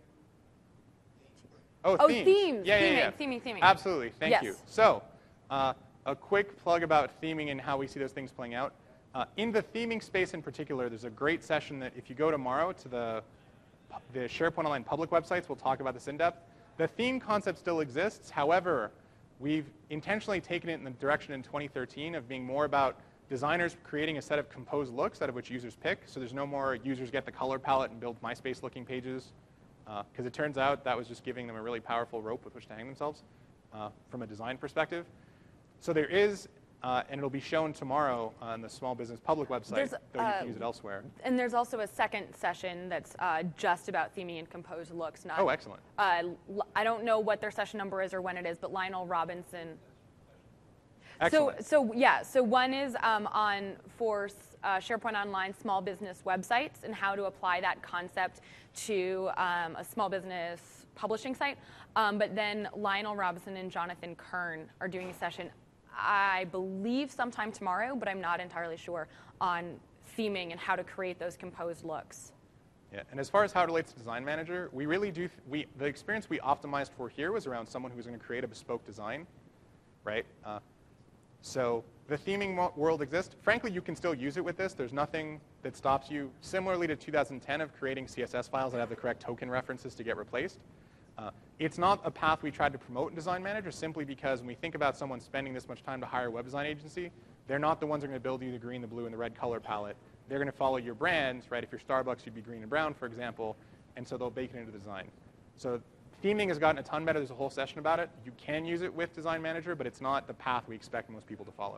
Oh, themes. Yeah. Theming. Absolutely, thank you. Yes. So, a quick plug about theming and how we see those things playing out. In the theming space in particular, there's a great session that if you go tomorrow to the SharePoint Online public websites, we'll talk about this in depth. The theme concept still exists. However, we've intentionally taken it in the direction in 2013 of being more about designers creating a set of composed looks out of which users pick. So there's no more users get the color palette and build MySpace-looking pages. Because it turns out that was just giving them a really powerful rope with which to hang themselves from a design perspective. So there is and it'll be shown tomorrow on the Small Business Public website, There's, though you can use it elsewhere. And there's also a second session that's just about theming and composed looks. Not, Oh, excellent. I don't know what their session number is or when it is, but Lionel Robinson. Excellent. So one is for SharePoint Online small business websites and how to apply that concept to a small business publishing site. But then Lionel Robinson and Jonathan Kern are doing a session, I believe sometime tomorrow, but I'm not entirely sure, on theming and how to create those composed looks. Yeah, and as far as how it relates to Design Manager, we really do, the experience we optimized for here was around someone who was going to create a bespoke design, right? So the theming world exists. Frankly, you can still use it with this. There's nothing that stops you, similarly to 2010, of creating CSS files that have the correct token references to get replaced. It's not a path we tried to promote in Design Manager simply because when we think about someone spending this much time to hire a web design agency, they're not the ones who are going to build you the green, the blue, and the red color palette. They're going to follow your brands, right? If you're Starbucks, you'd be green and brown, for example, and so they'll bake it into the design. So theming has gotten a ton better. There's a whole session about it. You can use it with Design Manager, but it's not the path we expect most people to follow.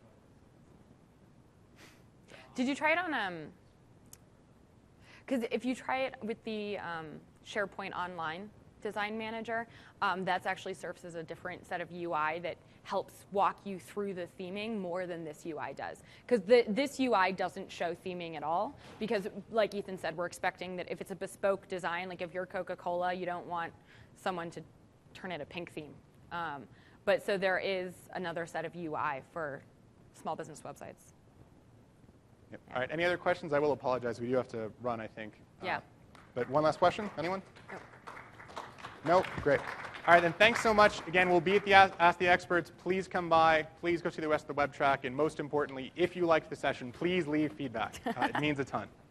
Did you try it on, because if you try it with the SharePoint Online Design Manager, that's actually serves as a different set of UI that helps walk you through the theming more than this UI does. Because this UI doesn't show theming at all, because like Ethan said, we're expecting that if it's a bespoke design, like if you're Coca-Cola, you don't want someone to turn it a pink theme. But so there is another set of UI for small business websites. Yep. All right, any other questions? I will apologize. We do have to run, I think. Yeah. But one last question, anyone? No. No? Great. All right, then thanks so much. Again, we'll be at the Ask the Experts. Please come by. Please go see the rest of the web track. And most importantly, if you liked the session, please leave feedback. It means a ton.